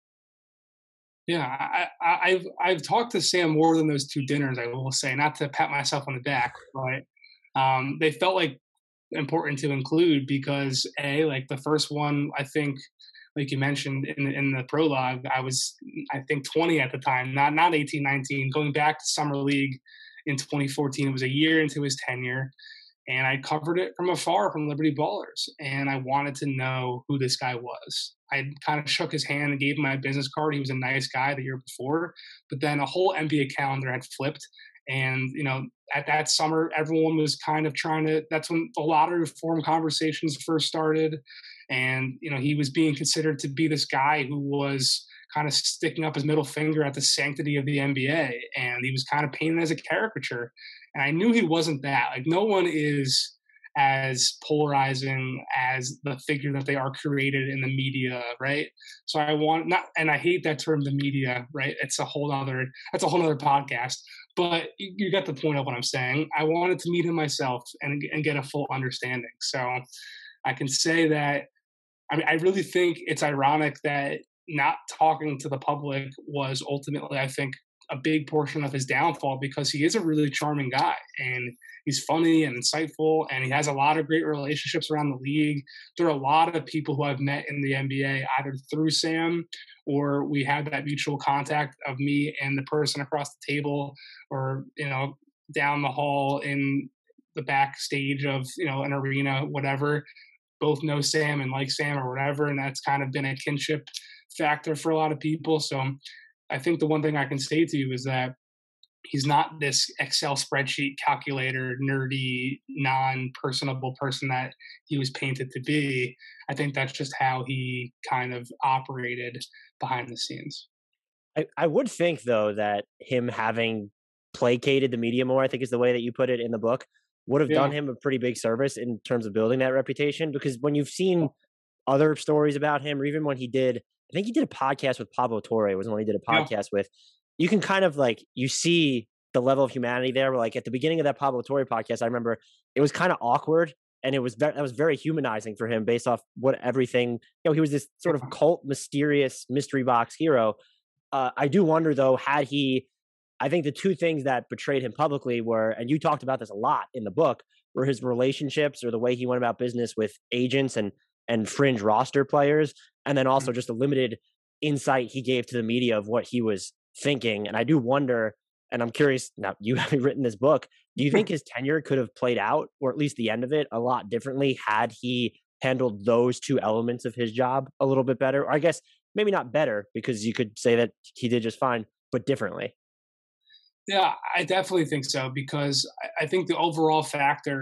Yeah, I've talked to Sam more than those 2 dinners. I will say, not to pat myself on the back, but they felt like important to include because like the first one, I think, like you mentioned in the prologue, I was, I think, 20 at the time, not 18, 19, going back to summer league in 2014. It was a year into his tenure. And I covered it from afar from Liberty Ballers. And I wanted to know who this guy was. I kind of shook his hand and gave him my business card. He was a nice guy the year before. But then a whole NBA calendar had flipped. And, at that summer, everyone was kind of that's when the lottery reform conversations first started. And, he was being considered to be this guy who was kind of sticking up his middle finger at the sanctity of the NBA. And he was kind of painted as a caricature. And I knew he wasn't that. Like, no one is as polarizing as the figure that they are created in the media, right? So and I hate that term, the media, right? That's a whole other podcast. But you get the point of what I'm saying. I wanted to meet him myself and get a full understanding. So I can say that, I really think it's ironic that not talking to the public was ultimately, I think, a big portion of his downfall, because he is a really charming guy and he's funny and insightful and he has a lot of great relationships around the league. There are a lot of people who I've met in the NBA either through Sam, or we had that mutual contact of me and the person across the table, or, down the hall in the backstage of, an arena, whatever, both know Sam and like Sam or whatever. And that's kind of been a kinship factor for a lot of people. So I think the one thing I can say to you is that he's not this Excel spreadsheet calculator, nerdy, non-personable person that he was painted to be. I think that's just how he kind of operated behind the scenes. I would think, though, that him having placated the media more, I think is the way that you put it in the book, would have done him a pretty big service in terms of building that reputation. Because when you've seen other stories about him, or even when I think he did a podcast with Pablo Torre, was the one he did a podcast with. You can kind of you see the level of humanity there. Like at the beginning of that Pablo Torre podcast, I remember it was kind of awkward, and that was very humanizing for him based off everything. He was this sort of cult, mysterious mystery box hero. I do wonder though, I think the 2 things that betrayed him publicly were, and you talked about this a lot in the book, were his relationships or the way he went about business with agents and fringe roster players, and then also just a limited insight he gave to the media of what he was thinking. And I do wonder, and I'm curious, now you having written this book, do you think his tenure could have played out, or at least the end of it, a lot differently had he handled those 2 elements of his job a little bit better? Or I guess maybe not better, because you could say that he did just fine, but differently. Yeah, I definitely think so, because I think the overall factor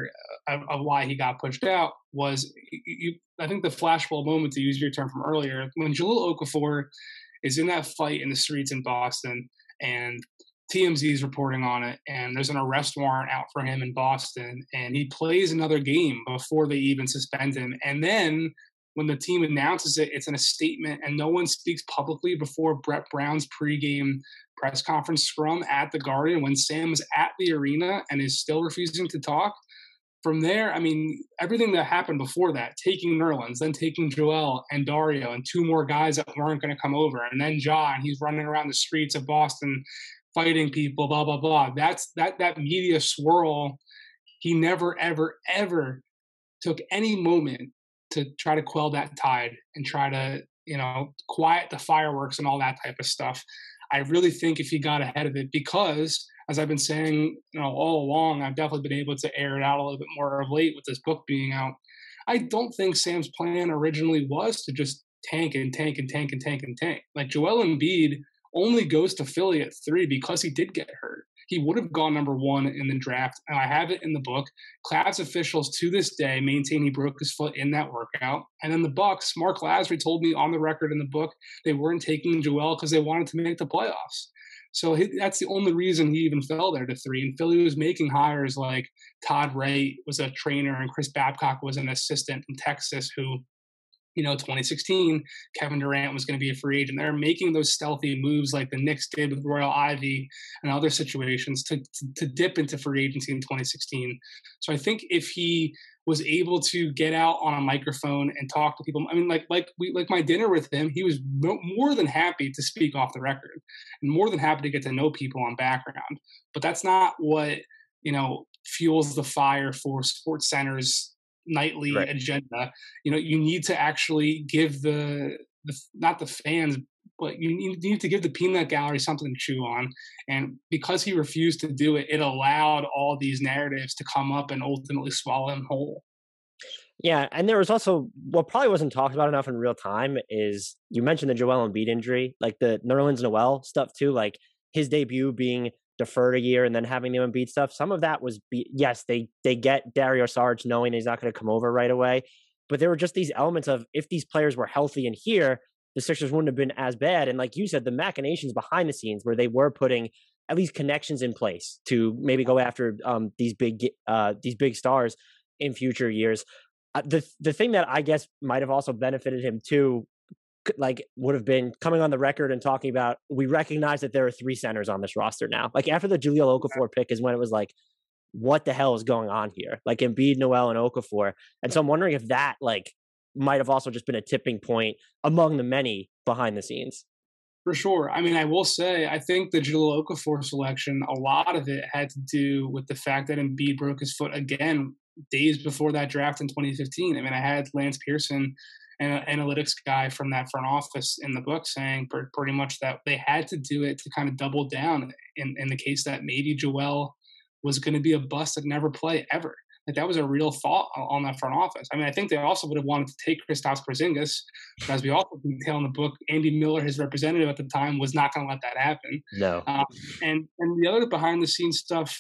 of why he got pushed out was I think the flashbulb moment, to use your term from earlier, when Jahlil Okafor is in that fight in the streets in Boston, and TMZ is reporting on it, and there's an arrest warrant out for him in Boston, and he plays another game before they even suspend him. And then when the team announces it, it's in a statement, and no one speaks publicly before Brett Brown's pregame press conference scrum at the Garden when Sam is at the arena and is still refusing to talk. From there, I mean, everything that happened before that, taking Nerlens, then taking Joel and Dario and two more guys that weren't going to come over, and then Ja, and he's running around the streets of Boston fighting people, blah, blah, blah. That's that media swirl. He never, ever, ever took any moment to try to quell that tide and try to, quiet the fireworks and all that type of stuff. I really think if he got ahead of it, because as I've been saying, all along, I've definitely been able to air it out a little bit more of late with this book being out. I don't think Sam's plan originally was to just tank and tank and tank and tank and tank. Like Joel Embiid only goes to Philly at 3 because he did get hurt. He would have gone number 1 in the draft, and I have it in the book. Cavs officials to this day maintain he broke his foot in that workout. And then the Bucks, Mark Lasry told me on the record in the book they weren't taking Joel because they wanted to make the playoffs. So that's the only reason he even fell there to 3. And Philly was making hires like Todd Wright was a trainer and Chris Babcock was an assistant from Texas who, 2016, Kevin Durant was going to be a free agent. They're making those stealthy moves like the Knicks did with Royal Ivy and other situations to dip into free agency in 2016. So I think if he was able to get out on a microphone and talk to people, I mean, like my dinner with him, he was more than happy to speak off the record and more than happy to get to know people on background. But that's not what, fuels the fire for SportsCenter's nightly Right. agenda. You need to actually give the not the fans, but you need to give the peanut gallery something to chew on. And because he refused to do it, it allowed all these narratives to come up and ultimately swallow him whole. Yeah, and there was also what probably wasn't talked about enough in real time is you mentioned the Joel Embiid injury, like the Nerlens Noel stuff too, like his debut being deferred a year and then having the Embiid stuff. Some of that was, yes, they get Dario Saric knowing he's not going to come over right away, but there were just these elements of if these players were healthy and here, the Sixers wouldn't have been as bad. And like you said, the machinations behind the scenes where they were putting at least connections in place to maybe go after these big stars in future years. The thing that I guess might have also benefited him too, like would have been coming on the record and talking about, we recognize that there are 3 centers on this roster now. Like after the Jahlil Okafor pick is when it was like, what the hell is going on here? Like Embiid, Noel, and Okafor. And so I'm wondering if that like might have also just been a tipping point among the many behind the scenes. For sure. I mean, I will say, I think the Jahlil Okafor selection, a lot of it had to do with the fact that Embiid broke his foot again days before that draft in 2015. I mean, I had Lance Pearson, an analytics guy from that front office in the book, saying pretty much that they had to do it to kind of double down in the case that maybe Joel was going to be a bust that never play ever. Like that was a real thought on that front office. I mean, I think they also would have wanted to take Kristaps Porzingis, but as we also detail in the book, Andy Miller, his representative at the time, was not going to let that happen. No. And the other behind the scenes stuff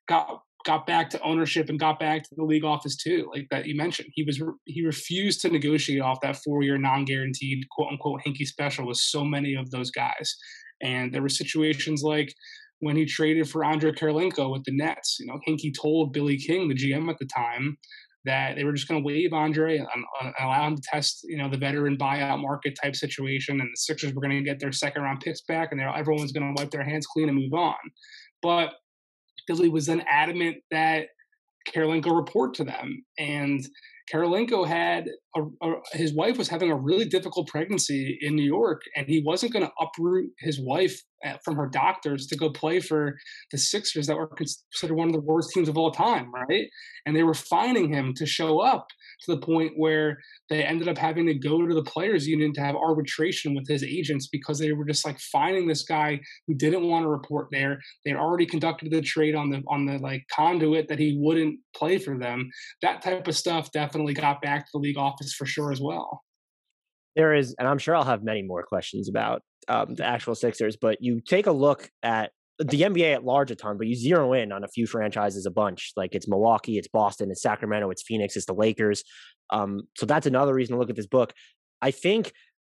got back to ownership and got back to the league office too, like that you mentioned. He refused to negotiate off that 4-year non-guaranteed quote unquote hinky special with so many of those guys. And there were situations like when he traded for Andrei Kirilenko with the Nets. Hinkie told Billy King, the GM at the time, that they were just going to waive Andre and allow him to test, the veteran buyout market type situation, and the Sixers were going to get their second-round picks back, and everyone was going to wipe their hands clean and move on. But Billy was then adamant that Kirilenko report to them, and Kirilenko had his wife was having a really difficult pregnancy in New York, and he wasn't going to uproot his wife from her doctors to go play for the Sixers that were considered one of the worst teams of all time, right? And they were fining him to show up, to the point where they ended up having to go to the players union to have arbitration with his agents because they were just like fining this guy who didn't want to report there. They'd already conducted the trade on the like conduit that he wouldn't play for them. That type of stuff definitely got back to the league office for sure as well. There is, and I'm sure I'll have many more questions about the actual Sixers, but you take a look at the NBA at large a ton, but you zero in on a few franchises a bunch. Like it's Milwaukee, it's Boston, it's Sacramento, it's Phoenix, it's the Lakers. So that's another reason to look at this book. I think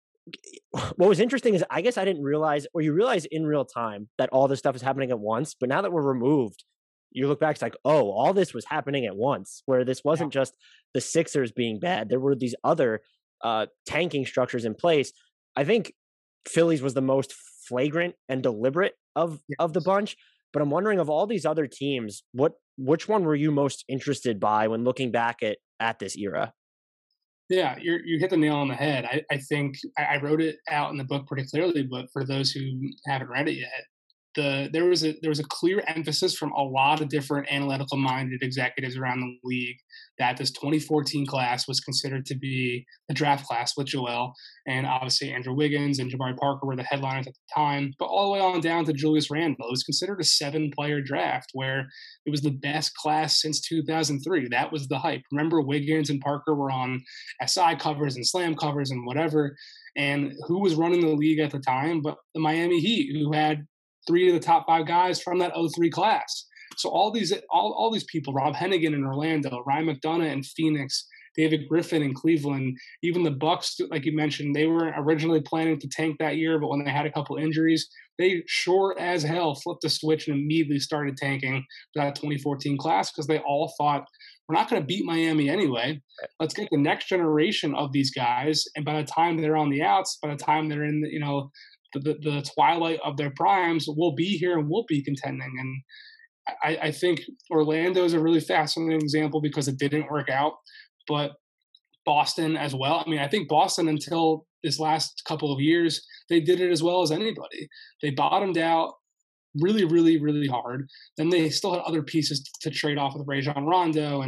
what was interesting is I guess I didn't realize, or you realize in real time, that all this stuff is happening at once. But now that we're removed, you look back, it's like, oh, all this was happening at once, where this wasn't just the Sixers being bad. There were these other tanking structures in place. I think Phillies was the most flagrant and deliberate of the bunch. But I'm wondering, of all these other teams, which one were you most interested by when looking back at this era? Yeah, you hit the nail on the head. I think I wrote it out in the book pretty clearly, but for those who haven't read it yet, there was a clear emphasis from a lot of different analytical minded executives around the league that this 2014 class was considered to be the draft class, with Joel and obviously Andrew Wiggins and Jabari Parker were the headliners at the time, but all the way on down to Julius Randle. It was considered a 7-player draft where it was the best class since 2003. That was the hype. Remember, Wiggins and Parker were on SI covers and Slam covers and whatever. And who was running the league at the time but the Miami Heat, who had 3 of the top 5 guys from that 03 class. So all these people, Rob Hennigan in Orlando, Ryan McDonough in Phoenix, David Griffin in Cleveland, even the Bucks, like you mentioned, they were originally planning to tank that year, but when they had a couple injuries, they sure as hell flipped the switch and immediately started tanking for that 2014 class because they all thought, we're not going to beat Miami anyway. Let's get the next generation of these guys, and by the time they're on the outs, by the time they're in the twilight of their primes, will be here and will be contending. And I think Orlando is a really fascinating example because it didn't work out, but Boston as well. I mean, I think Boston, until this last couple of years, they did it as well as anybody. They bottomed out really, really, really hard. Then they still had other pieces to trade off with Rajon Rondo,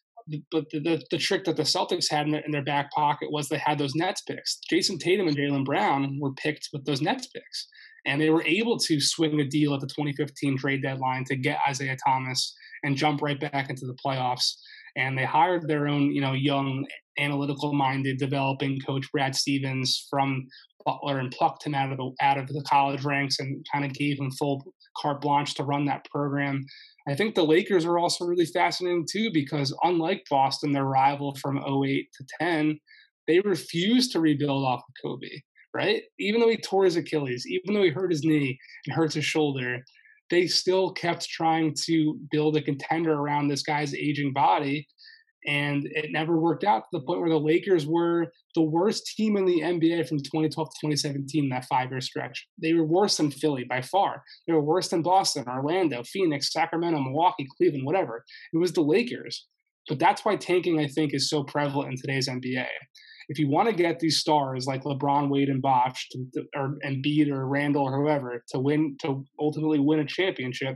but the trick that the Celtics had in their back pocket was they had those Nets picks. Jason Tatum and Jaylen Brown were picked with those Nets picks, and they were able to swing a deal at the 2015 trade deadline to get Isaiah Thomas and jump right back into the playoffs. And they hired their own, young, analytical-minded, developing coach, Brad Stevens, from Butler, and plucked him out of the college ranks and kind of gave him full carte blanche to run that program. I think the Lakers are also really fascinating too, because unlike Boston, their rival from 08 to 10, they refused to rebuild off of Kobe, right? Even though he tore his Achilles, even though he hurt his knee and hurts his shoulder, they still kept trying to build a contender around this guy's aging body. And it never worked out to the point where the Lakers were the worst team in the NBA from 2012 to 2017, that 5-year stretch. They were worse than Philly by far. They were worse than Boston, Orlando, Phoenix, Sacramento, Milwaukee, Cleveland, whatever. It was the Lakers. But that's why tanking, I think, is so prevalent in today's NBA. If you want to get these stars like LeBron, Wade, and Bosh, or Embiid or Randall or whoever to ultimately win a championship,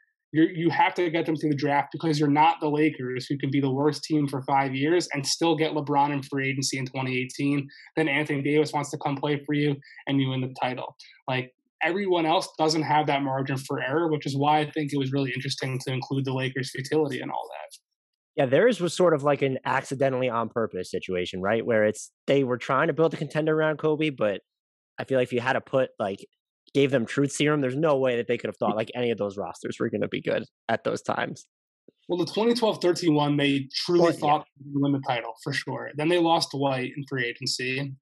you have to get them through the draft, because you're not the Lakers, who can be the worst team for 5 years and still get LeBron in free agency in 2018. Then Anthony Davis wants to come play for you and you win the title. Like, everyone else doesn't have that margin for error, which is why I think it was really interesting to include the Lakers' futility and all that. Yeah, theirs was sort of like an accidentally on purpose situation, right? Where they were trying to build a contender around Kobe, but I feel like if you had to gave them truth serum, there's no way that they could have thought like any of those rosters were going to be good at those times. Well, the 2012-13 one, they truly thought they would win the title for sure. Then they lost Dwight in free agency in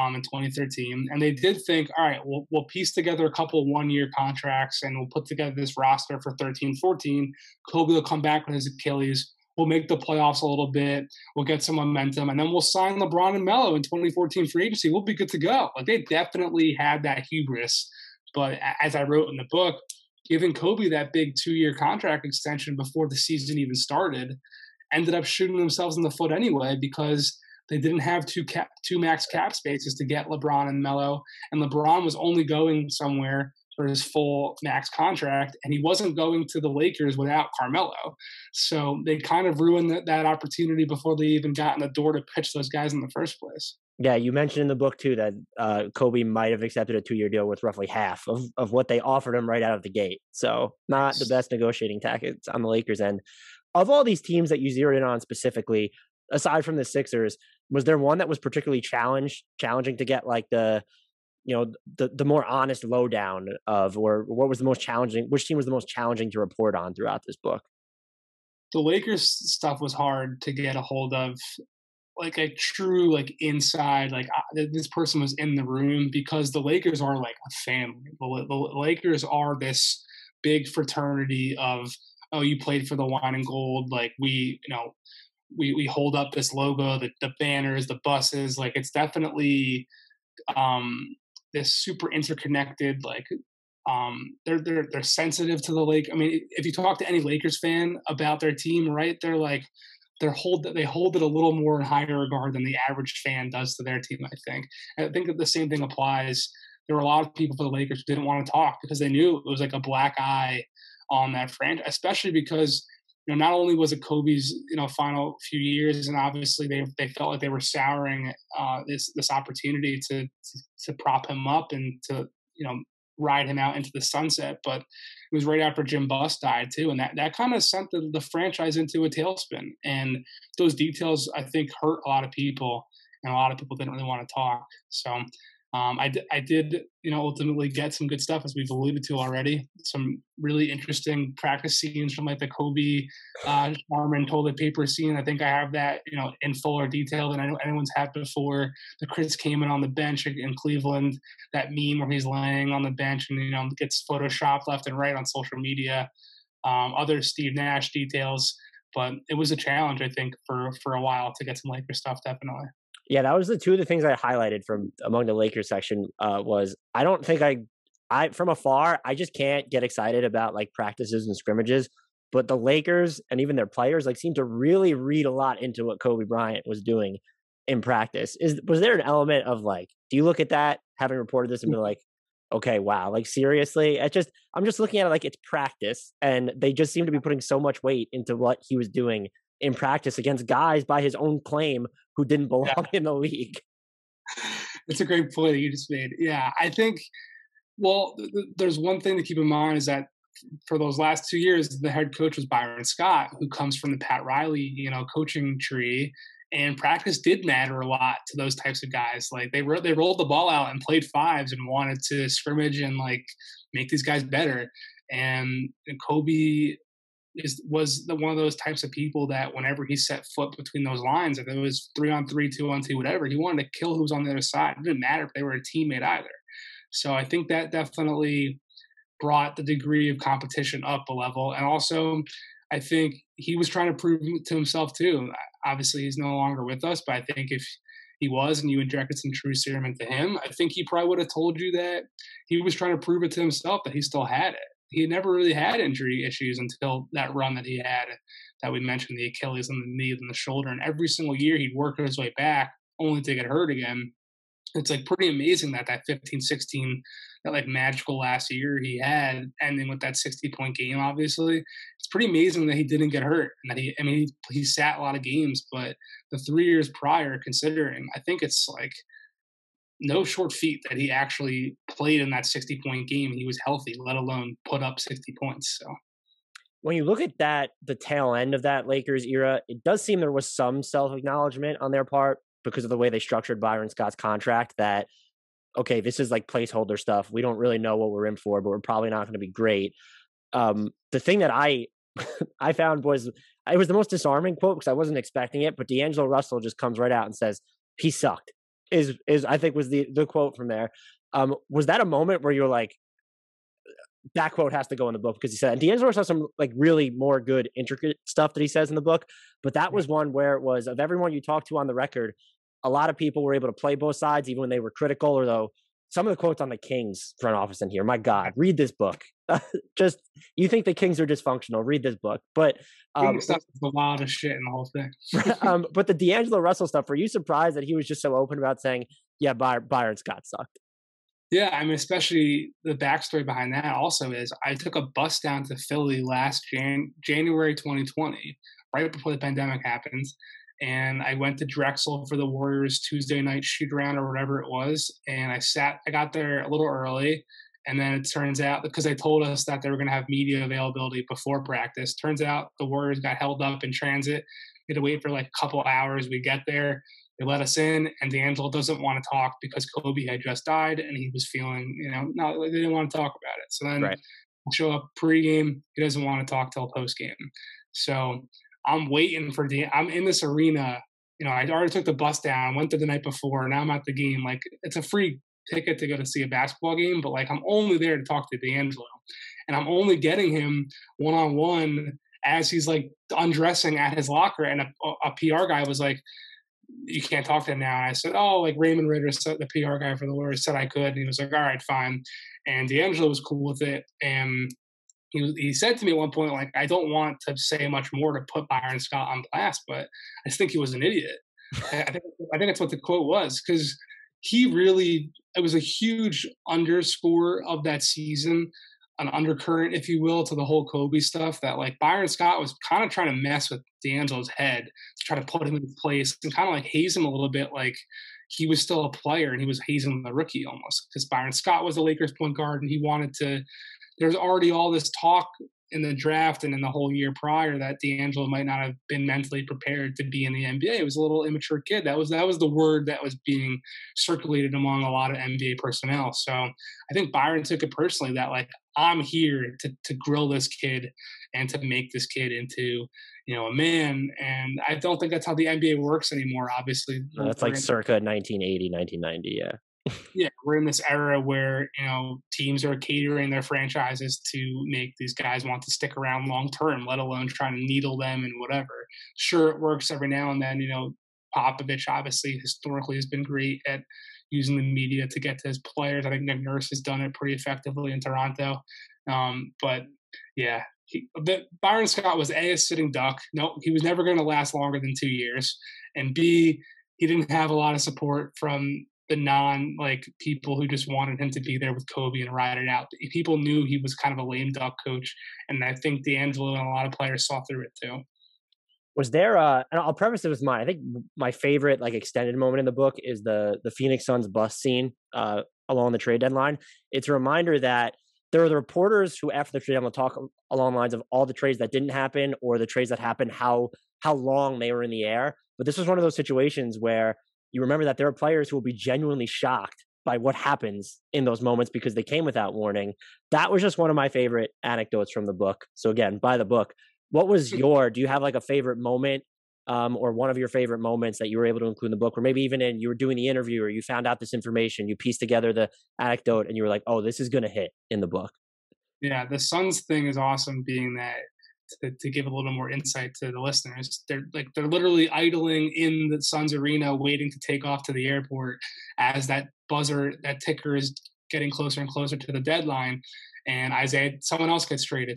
2013, and they did think, all right, we'll piece together a couple one-year contracts and we'll put together this roster for 13-14. Kobe will come back with his Achilles. We'll make the playoffs a little bit. We'll get some momentum, and then we'll sign LeBron and Melo in 2014 free agency. We'll be good to go. Like, they definitely had that hubris. But as I wrote in the book, giving Kobe that big 2-year contract extension before the season even started ended up shooting themselves in the foot anyway, because they didn't have two max cap spaces to get LeBron and Melo, and LeBron was only going somewhere for his full max contract, and he wasn't going to the Lakers without Carmelo. So they kind of ruined that opportunity before they even got in the door to pitch those guys in the first place. Yeah, you mentioned in the book, too, that Kobe might have accepted a 2-year deal with roughly half of what they offered him right out of the gate. So not the best negotiating tactics on the Lakers' end. Of all these teams that you zeroed in on specifically, aside from the Sixers, was there one that was particularly challenging to get like the the more honest lowdown of, or what was the most challenging, which team was the most challenging to report on throughout this book? The Lakers stuff was hard to get a hold of, like a true like inside, like this person was in the room, because the Lakers are like a family. The Lakers are this big fraternity of, oh, you played for the wine and gold, like we hold up this logo, the banners, the buses, like it's definitely this super interconnected, like they're sensitive to the lake. I mean, if you talk to any Lakers fan about their team, right, they're like they hold it a little more in higher regard than the average fan does to their team. I think that the same thing applies. There were a lot of people for the Lakers who didn't want to talk because they knew it was like a black eye on that franchise, especially because not only was it Kobe's final few years, and obviously they felt like they were souring this opportunity to prop him up and to ride him out into the sunset. But it was right after Jim Buss died too, and that kind of sent the franchise into a tailspin. And those details, I think, hurt a lot of people, and a lot of people didn't really want to talk. So I did ultimately get some good stuff, as we've alluded to already. Some really interesting practice scenes from like the Kobe Sharman toilet paper scene. I think I have that in fuller detail than anyone's had before. The Chris Kaman on the bench in Cleveland, that meme where he's laying on the bench and gets photoshopped left and right on social media. Other Steve Nash details, but it was a challenge, I think, for a while to get some Lakers stuff, definitely. Yeah, that was the two of the things I highlighted from among the Lakers section. Was I don't think I from afar, I just can't get excited about like practices and scrimmages. But the Lakers and even their players like seem to really read a lot into what Kobe Bryant was doing in practice. Was there an element of like, do you look at that, having reported this, and be like, okay, wow, like seriously? I'm just looking at it like it's practice, and they just seem to be putting so much weight into what he was doing in practice against guys by his own claim who didn't belong in the league. It's a great point that you just made. Yeah, I think, well, there's one thing to keep in mind is that for those last 2 years, the head coach was Byron Scott, who comes from the Pat Riley, coaching tree. And practice did matter a lot to those types of guys. Like they rolled the ball out and played fives and wanted to scrimmage and like make these guys better. And Kobe was one of those types of people that whenever he set foot between those lines, if it was 3-on-3, 2-on-2, whatever, he wanted to kill who was on the other side. It didn't matter if they were a teammate either. So I think that definitely brought the degree of competition up a level. And also, I think he was trying to prove to himself too. Obviously, he's no longer with us, but I think if he was and you injected some true serum into him, I think he probably would have told you that he was trying to prove it to himself that he still had it. He never really had injury issues until that run that he had, that we mentioned, the Achilles and the knee and the shoulder. And every single year he'd work his way back only to get hurt again. It's like pretty amazing that 15-16, that like magical last year he had, ending with that 60-point game. Obviously, it's pretty amazing that he didn't get hurt and that he sat a lot of games. But the 3 years prior, considering, I think it's like no short feat that he actually played in that 60-point game. He was healthy, let alone put up 60 points. So when you look at the tail end of that Lakers era, it does seem there was some self-acknowledgement on their part because of the way they structured Byron Scott's contract that, okay, this is like placeholder stuff. We don't really know what we're in for, but we're probably not going to be great. The thing that I found was, it was the most disarming quote because I wasn't expecting it, but D'Angelo Russell just comes right out and says, he sucked. Is I think was the quote from there. Was that a moment where you're like, that quote has to go in the book? Because he said, and D'Angelo has some like really more good intricate stuff that he says in the book, but that was one where it was, of everyone you talked to on the record, a lot of people were able to play both sides, even when they were critical. Or though some of the quotes on the Kings front office in here, my God, read this book. Just, you think the Kings are dysfunctional, read this book. But stuff is the wildest shit in the whole thing. But the D'Angelo Russell stuff, were you surprised that he was just so open about saying, yeah, Byron Scott sucked? Yeah, I mean, especially the backstory behind that also is I took a bus down to Philly last January 2020, right before the pandemic happened. And I went to Drexel for the Warriors Tuesday night shoot around or whatever it was. And I got there a little early And then it turns out, because they told us that they were going to have media availability before practice, turns out the Warriors got held up in transit. We had to wait for like a couple hours. We get there, they let us in, and D'Angelo doesn't want to talk because Kobe had just died and he was feeling, no, they didn't want to talk about it. So then Right. we'll show up pregame. He doesn't want to talk till postgame. So I'm waiting for I'm in this arena. I already took the bus down, went there the night before. Now I'm at the game. Like, it's a free ticket to go to see a basketball game, but like, I'm only there to talk to D'Angelo, and I'm only getting him one-on-one as he's like undressing at his locker. And a PR guy was like, "You can't talk to him now." And I said, "Oh, like Raymond Ritter, the PR guy for the Warriors, said I could." And he was like, "All right, fine." And D'Angelo was cool with it. And he said to me at one point, like, "I don't want to say much more to put Byron Scott on blast, but I just think he was an idiot." I think that's what the quote was, because it was a huge underscore of that season, an undercurrent, if you will, to the whole Kobe stuff, that like Byron Scott was kind of trying to mess with D'Angelo's head to try to put him in his place and kind of like haze him a little bit, like he was still a player and he was hazing the rookie almost, because Byron Scott was the Lakers point guard and he wanted to. There's already all this talk in the draft and in the whole year prior that D'Angelo might not have been mentally prepared to be in the NBA. He was a little immature kid. That was the word that was being circulated among a lot of NBA personnel. So I think Byron took it personally that like, I'm here to grill this kid and to make this kid into, a man. And I don't think that's how the NBA works anymore, obviously. No, that's like circa 1980, 1990, yeah. Yeah, we're in this era where, teams are catering their franchises to make these guys want to stick around long term, let alone trying to needle them and whatever. Sure, it works every now and then. Popovich obviously historically has been great at using the media to get to his players. I think Nick Nurse has done it pretty effectively in Toronto. But yeah, Byron Scott was A, a sitting duck. No, he was never going to last longer than 2 years. And B, he didn't have a lot of support from the people who just wanted him to be there with Kobe and ride it out. People knew he was kind of a lame duck coach, and I think D'Angelo and a lot of players saw through it too. Was there and I'll preface it with mine. I think my favorite like extended moment in the book is the Phoenix Suns bus scene along the trade deadline. It's a reminder that there are the reporters who after the trade deadline talk along the lines of all the trades that didn't happen or the trades that happened, how long they were in the air. But this was one of those situations where you remember that there are players who will be genuinely shocked by what happens in those moments because they came without warning. That was just one of my favorite anecdotes from the book. So again, buy the book. What was do you have like a favorite moment or one of your favorite moments that you were able to include in the book, or maybe even you were doing the interview or you found out this information, you pieced together the anecdote and you were like, oh, this is going to hit in the book? Yeah, the Suns thing is awesome, being that to give a little more insight to the listeners, they're literally idling in the Suns arena waiting to take off to the airport as that ticker is getting closer and closer to the deadline. And someone else gets traded,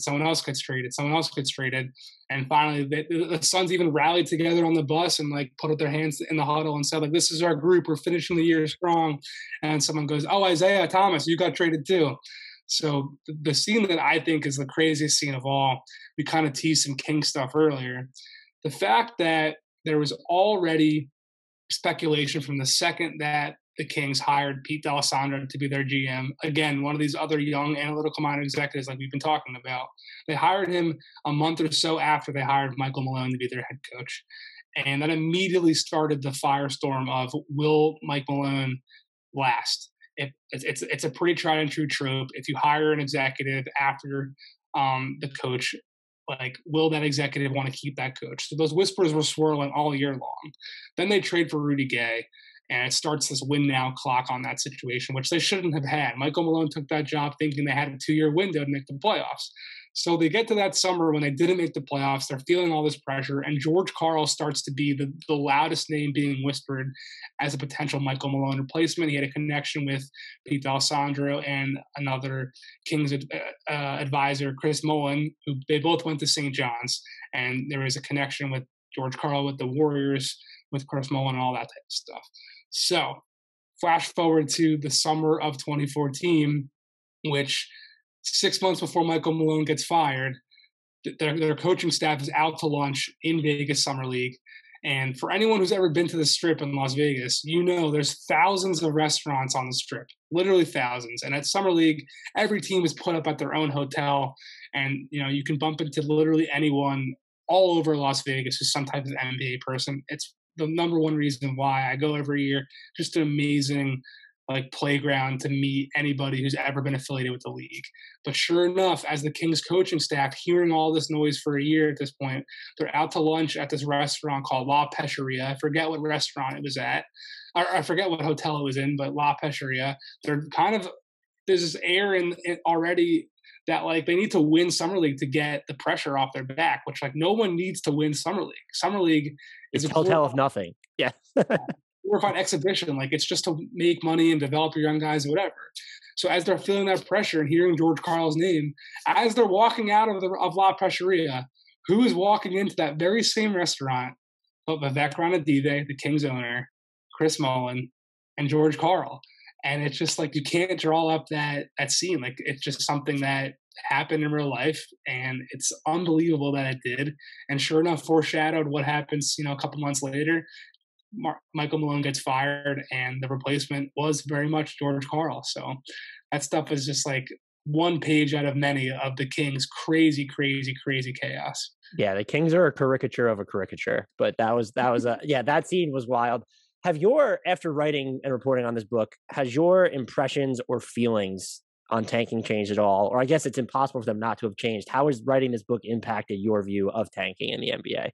and finally the Suns even rallied together on the bus and like put up their hands in the huddle and said like, "This is our group, we're finishing the year strong." And someone goes, "Oh, Isaiah Thomas, you got traded too." So the scene that I think is the craziest scene of all, we kind of teased some King stuff earlier. The fact that there was already speculation from the second that the Kings hired Pete D'Alessandro to be their GM. Again, one of these other young analytical-minded executives like we've been talking about. They hired him a month or so after they hired Michael Malone to be their head coach. And that immediately started the firestorm of, will Mike Malone last? It's a pretty tried and true trope. If you hire an executive after the coach, like, will that executive want to keep that coach? So those whispers were swirling all year long. Then they trade for Rudy Gay, and it starts this win now clock on that situation, which they shouldn't have had. Michael Malone took that job thinking they had a 2-year window to make the playoffs. So they get to that summer when they didn't make the playoffs. They're feeling all this pressure, and George Karl starts to be the loudest name being whispered as a potential Michael Malone replacement. He had a connection with Pete D'Alessandro and another Kings advisor, Chris Mullin, who they both went to St. John's, and there was a connection with George Karl with the Warriors, with Chris Mullin, and all that type of stuff. So flash forward to the summer of 2014, which 6 months before Michael Malone gets fired, their coaching staff is out to lunch in Vegas Summer League, And for anyone who's ever been to the Strip in Las Vegas, there's thousands of restaurants on the Strip, literally thousands. And at Summer League, every team is put up at their own hotel, and you can bump into literally anyone all over Las Vegas who's some type of NBA person. It's the number one reason why I go every year. Just an amazing playground to meet anybody who's ever been affiliated with the league. But sure enough, as the Kings coaching staff, hearing all this noise for a year at this point, they're out to lunch at this restaurant called La Pecheria. I forget what restaurant it was at. I forget what hotel it was in, but La Pecheria. There's this air in already that they need to win Summer League to get the pressure off their back, which no one needs to win Summer League. Summer League is a telltale of nothing. Yeah. Glorified exhibition. It's just to make money and develop your young guys or whatever. So as they're feeling that pressure and hearing George Karl's name, as they're walking out of La Pecheria, who is walking into that very same restaurant? But Vivek Ranadive, the Kings owner, Chris Mullin, and George Karl. And it's just you can't draw up that scene. It's just something that happened in real life, and it's unbelievable that it did. And sure enough, foreshadowed what happens, a couple months later. Michael Malone gets fired, and the replacement was very much George Karl. So that stuff is just one page out of many of the Kings' crazy, crazy, crazy chaos. Yeah, the Kings are a caricature of a caricature, but that scene was wild. After writing and reporting on this book, has your impressions or feelings on tanking changed at all? Or I guess it's impossible for them not to have changed. How has writing this book impacted your view of tanking in the NBA?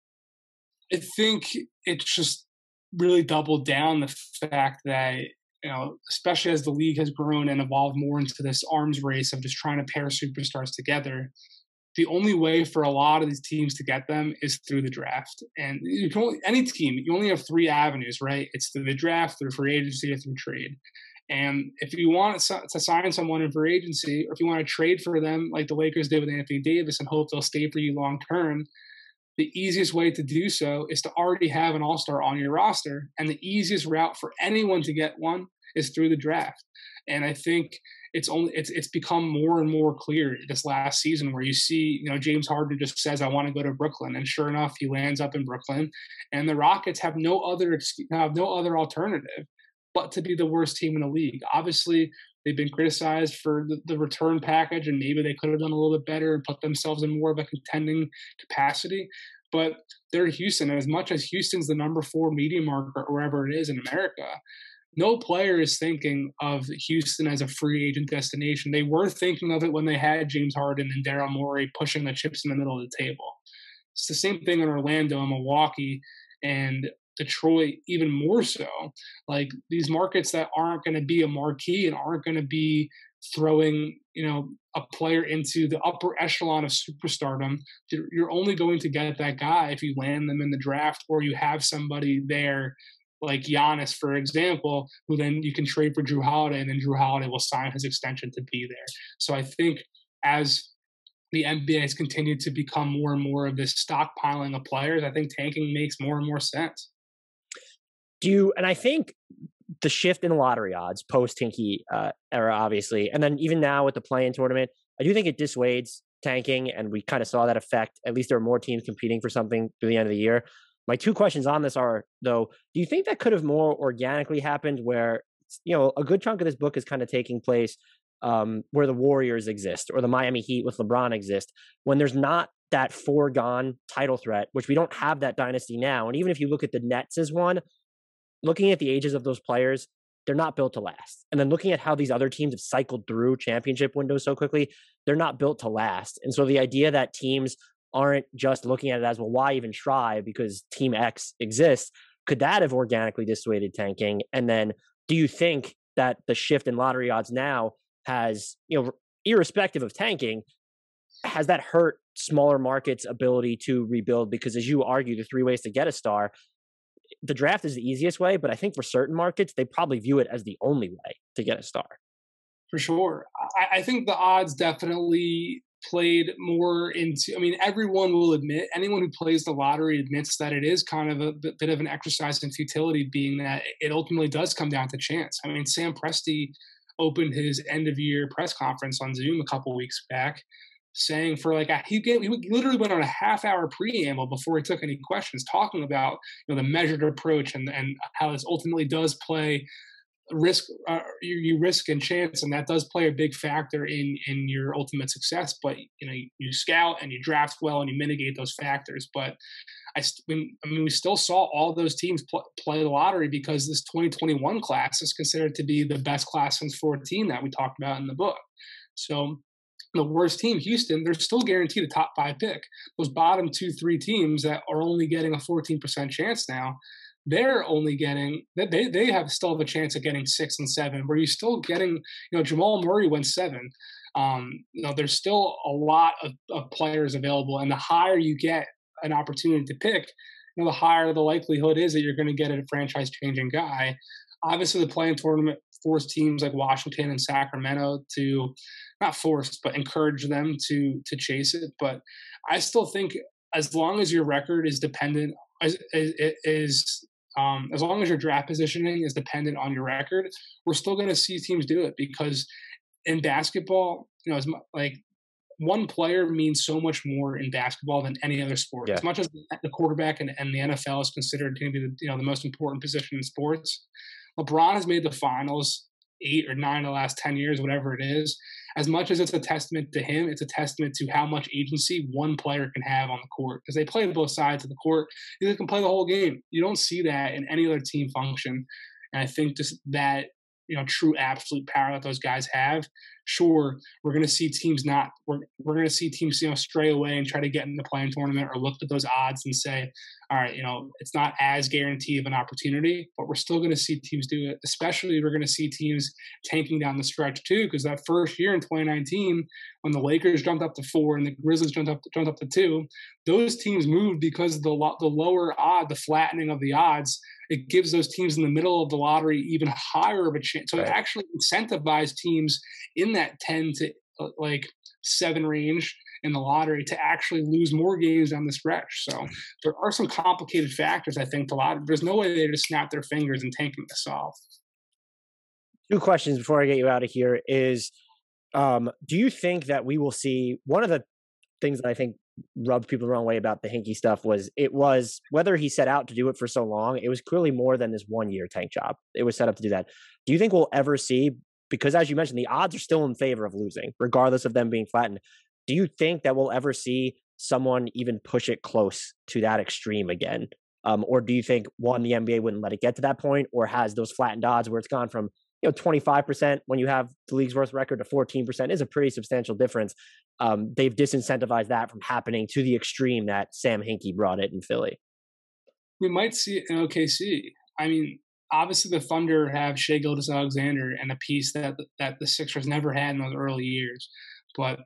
I think it's just really doubled down the fact that, especially as the league has grown and evolved more into this arms race of just trying to pair superstars together, the only way for a lot of these teams to get them is through the draft. And any team, you only have three avenues, right? It's through the draft, through free agency, or through trade. And if you want to sign someone in free agency, or if you want to trade for them like the Lakers did with Anthony Davis and hope they'll stay for you long term, the easiest way to do so is to already have an all-star on your roster. And the easiest route for anyone to get one is through the draft. And I think it's become more and more clear this last season, where you see, James Harden just says, I want to go to Brooklyn. And sure enough, he lands up in Brooklyn, and the Rockets have no other alternative but to be the worst team in the league. Obviously, they've been criticized for the return package, and maybe they could have done a little bit better and put themselves in more of a contending capacity. But they're Houston, and as much as Houston's the number 4 media market or wherever it is in America, no player is thinking of Houston as a free agent destination. They were thinking of it when they had James Harden and Daryl Morey pushing the chips in the middle of the table. It's the same thing in Orlando and Milwaukee and Detroit, even more so. These markets that aren't going to be a marquee and aren't going to be throwing, a player into the upper echelon of superstardom. You're only going to get that guy if you land them in the draft, or you have somebody there like Giannis, for example, who then you can trade for Jrue Holiday, and then Jrue Holiday will sign his extension to be there. So I think as the NBA has continued to become more and more of this stockpiling of players, I think tanking makes more and more sense. And I think the shift in lottery odds post-Hinkie era, obviously, and then even now with the play-in tournament, I do think it dissuades tanking, and we kind of saw that effect. At least there are more teams competing for something through the end of the year. My two questions on this are, though, do you think that could have more organically happened, where, a good chunk of this book is kind of taking place where the Warriors exist or the Miami Heat with LeBron exist, when there's not that foregone title threat, which we don't have that dynasty now. And even if you look at the Nets as one, looking at the ages of those players, they're not built to last. And then looking at how these other teams have cycled through championship windows so quickly, they're not built to last. And so the idea that teams aren't just looking at it as, well, why even try because Team X exists, could that have organically dissuaded tanking? And then do you think that the shift in lottery odds now has, irrespective of tanking, has that hurt smaller markets' ability to rebuild? Because as you argue, the 3 ways to get a star, the draft is the easiest way, but I think for certain markets, they probably view it as the only way to get a star. For sure. I think the odds definitely played more into, everyone will admit, anyone who plays the lottery admits that it is kind of a bit of an exercise in futility, being that it ultimately does come down to chance. Sam Presti opened his end of year press conference on Zoom a couple weeks back saying for like he literally went on a half-hour preamble before he took any questions, talking about the measured approach and how this ultimately does play risk. You risk and chance, and that does play a big factor in your ultimate success. But you scout and you draft well and you mitigate those factors. But we still saw all those teams play the lottery because this 2021 class is considered to be the best class since 14 that we talked about in the book. So the worst team, Houston, they're still guaranteed a top 5 pick. Those bottom 2-3 teams that are only getting a 14% chance now, they're only getting they have still have a chance of getting 6 and 7. Where you're still getting, Jamal Murray went 7. There's still a lot of players available, and the higher you get an opportunity to pick, the higher the likelihood is that you're going to get a franchise-changing guy. Obviously, the play-in tournament forced teams like Washington and Sacramento to not forced, but encourage them to chase it. But I still think as long as your record is dependent, as long as your draft positioning is dependent on your record, we're still going to see teams do it because in basketball, like one player means so much more in basketball than any other sport. Yeah. As much as the quarterback and the NFL is considered to be the most important position in sports, LeBron has made the finals 8 or 9 of the last 10 years, whatever it is. As much as it's a testament to him, it's a testament to how much agency one player can have on the court because they play both sides of the court. They can play the whole game. You don't see that in any other team function. And I think just that, true absolute power that those guys have. Sure, we're going to see teams we're going to see teams, stray away and try to get in the play-in tournament or look at those odds and say, all right, it's not as guaranteed of an opportunity, but we're still going to see teams do it. Especially we're going to see teams tanking down the stretch too, because that first year in 2019, when the Lakers jumped up to 4 and the Grizzlies jumped up to 2, those teams moved because the lower odd, the flattening of the odds, it gives those teams in the middle of the lottery even higher of a chance. So It actually incentivized teams in that 10 to 7 range in the lottery to actually lose more games down the stretch. So there are some complicated factors, I think, there's no way they just snap their fingers and tank them to solve. 2 questions before I get you out of here is, do you think that we will see one of the things that I think rubbed people the wrong way about the Hinkie stuff was whether he set out to do it for so long, it was clearly more than this 1-year tank job. It was set up to do that. Do you think we'll ever see, because as you mentioned, the odds are still in favor of losing, regardless of them being flattened. Do you think that we'll ever see someone even push it close to that extreme again? Or do you think, one, the NBA wouldn't let it get to that point, or has those flattened odds where it's gone from 25% when you have the league's worst record to 14% is a pretty substantial difference. They've disincentivized that from happening to the extreme that Sam Hinkie brought it in Philly. We might see it in OKC. I mean, obviously the Thunder have Shai Gilgeous-Alexander and a piece that the Sixers never had in those early years. But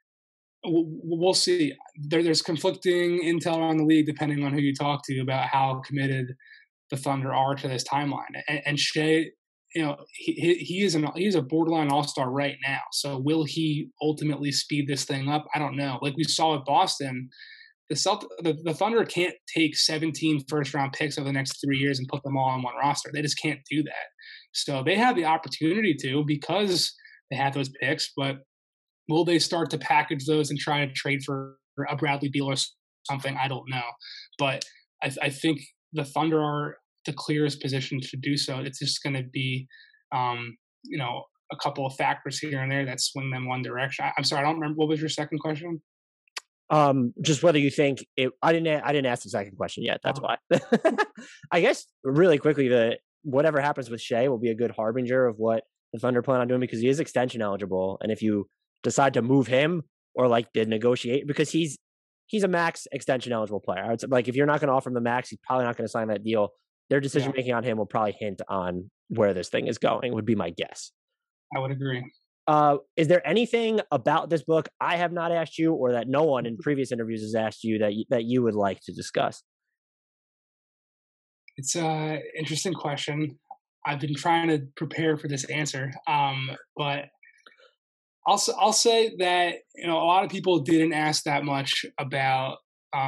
we'll see. There's conflicting intel around the league depending on who you talk to about how committed the Thunder are to this timeline. And Shai, he's a borderline all-star right now. So will he ultimately speed this thing up? I don't know. Like we saw at Boston, the Thunder can't take 17 first-round picks over the next 3 years and put them all on one roster. They just can't do that. So they have the opportunity to because they have those picks, but will they start to package those and try to trade for a Bradley Beal or something? I don't know. But I think the Thunder are the clearest position to do so. It's just going to be, a couple of factors here and there that swing them one direction. I'm sorry, I don't remember. What was your second question? Just whether you think it. I didn't ask the second question yet. That's why. I guess really quickly, whatever happens with Shai will be a good harbinger of what the Thunder plan on doing because he is extension eligible, and if you decide to move him or did negotiate because he's a max extension eligible player. I would say, if you're not going to offer him the max, he's probably not going to sign that deal. Their decision making on him will probably hint on where this thing is going, would be my guess. I would agree. Is there anything about this book I have not asked you or that no one in previous interviews has asked you that you would like to discuss? It's an interesting question. I've been trying to prepare for this answer, but I'll say that a lot of people didn't ask that much about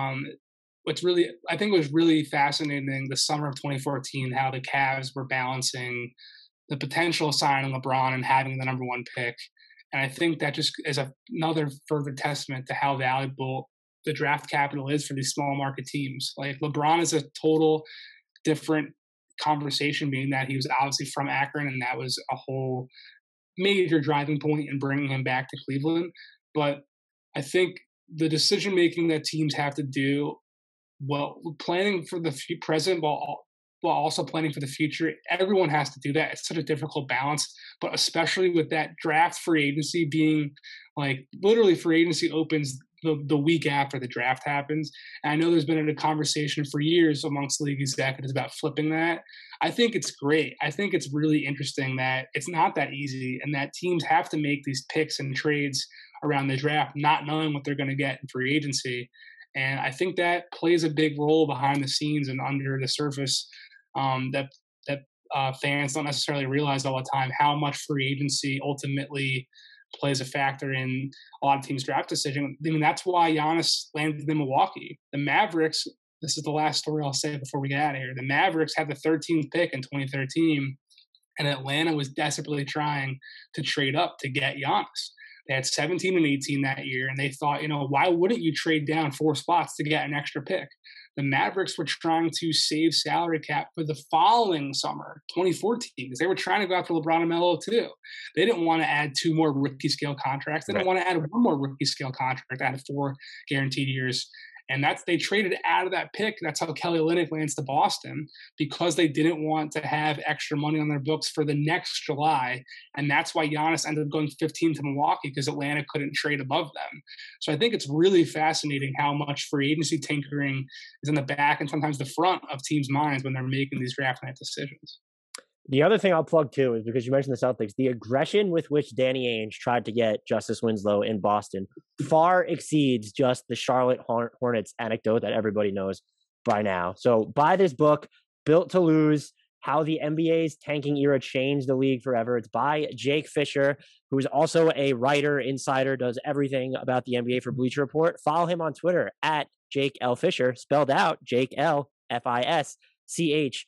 I think was really fascinating the summer of 2014, how the Cavs were balancing the potential of signing LeBron and having the number 1 pick And I think that just is another further testament to how valuable the draft capital is for these small market teams. Like LeBron is a total different conversation, being that he was obviously from Akron, and that was a whole major driving point in bringing him back to Cleveland. But I think the decision making that teams have to do, well, planning for the present while also planning for the future, everyone has to do that. It's such a difficult balance, but especially with that draft free agency being like literally free agency opens the week after the draft happens. And I know there's been a conversation for years amongst league executives about flipping that. I think it's great. I think it's really interesting that it's not that easy and that teams have to make these picks and trades around the draft, not knowing what they're going to get in free agency. And I think that plays a big role behind the scenes and under the surface, that fans don't necessarily realize all the time, how much free agency ultimately plays a factor in a lot of teams' draft decision. I mean, that's why Giannis landed in Milwaukee. The Mavericks, this is the last story I'll say before we get out of here. The Mavericks had the 13th pick in 2013, and Atlanta was desperately trying to trade up to get Giannis. They had 17 and 18 that year, and they thought, why wouldn't you trade down 4 spots to get an extra pick? The Mavericks were trying to save salary cap for the following summer, 2014, because they were trying to go after LeBron and Melo too. They didn't want to add 2 more rookie scale contracts. They didn't want to add 1 more rookie scale contract out of 4 guaranteed years. And they traded out of that pick. That's how Kelly Olynyk lands to Boston, because they didn't want to have extra money on their books for the next July. And that's why Giannis ended up going 15 to Milwaukee, because Atlanta couldn't trade above them. So I think it's really fascinating how much free agency tinkering is in the back and sometimes the front of teams' minds when they're making these draft night decisions. The other thing I'll plug too is, because you mentioned the Celtics, the aggression with which Danny Ainge tried to get Justice Winslow in Boston far exceeds just the Charlotte Hornets anecdote that everybody knows by now. So buy this book, Built to Lose: How the NBA's Tanking Era Changed the League Forever. It's by Jake Fisher, who's also a writer, insider, does everything about the NBA for Bleacher Report. Follow him on Twitter at Jake L. Fisher, spelled out Jake L. Fischer.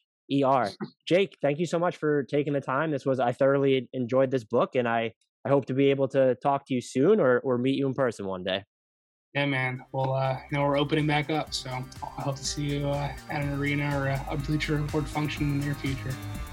Jake, thank you so much for taking the time. I thoroughly enjoyed this book, and I hope to be able to talk to you soon or meet you in person one day. Yeah, man. Well, we're opening back up, so I hope to see you at an arena or a Bleacher Report function in the near future.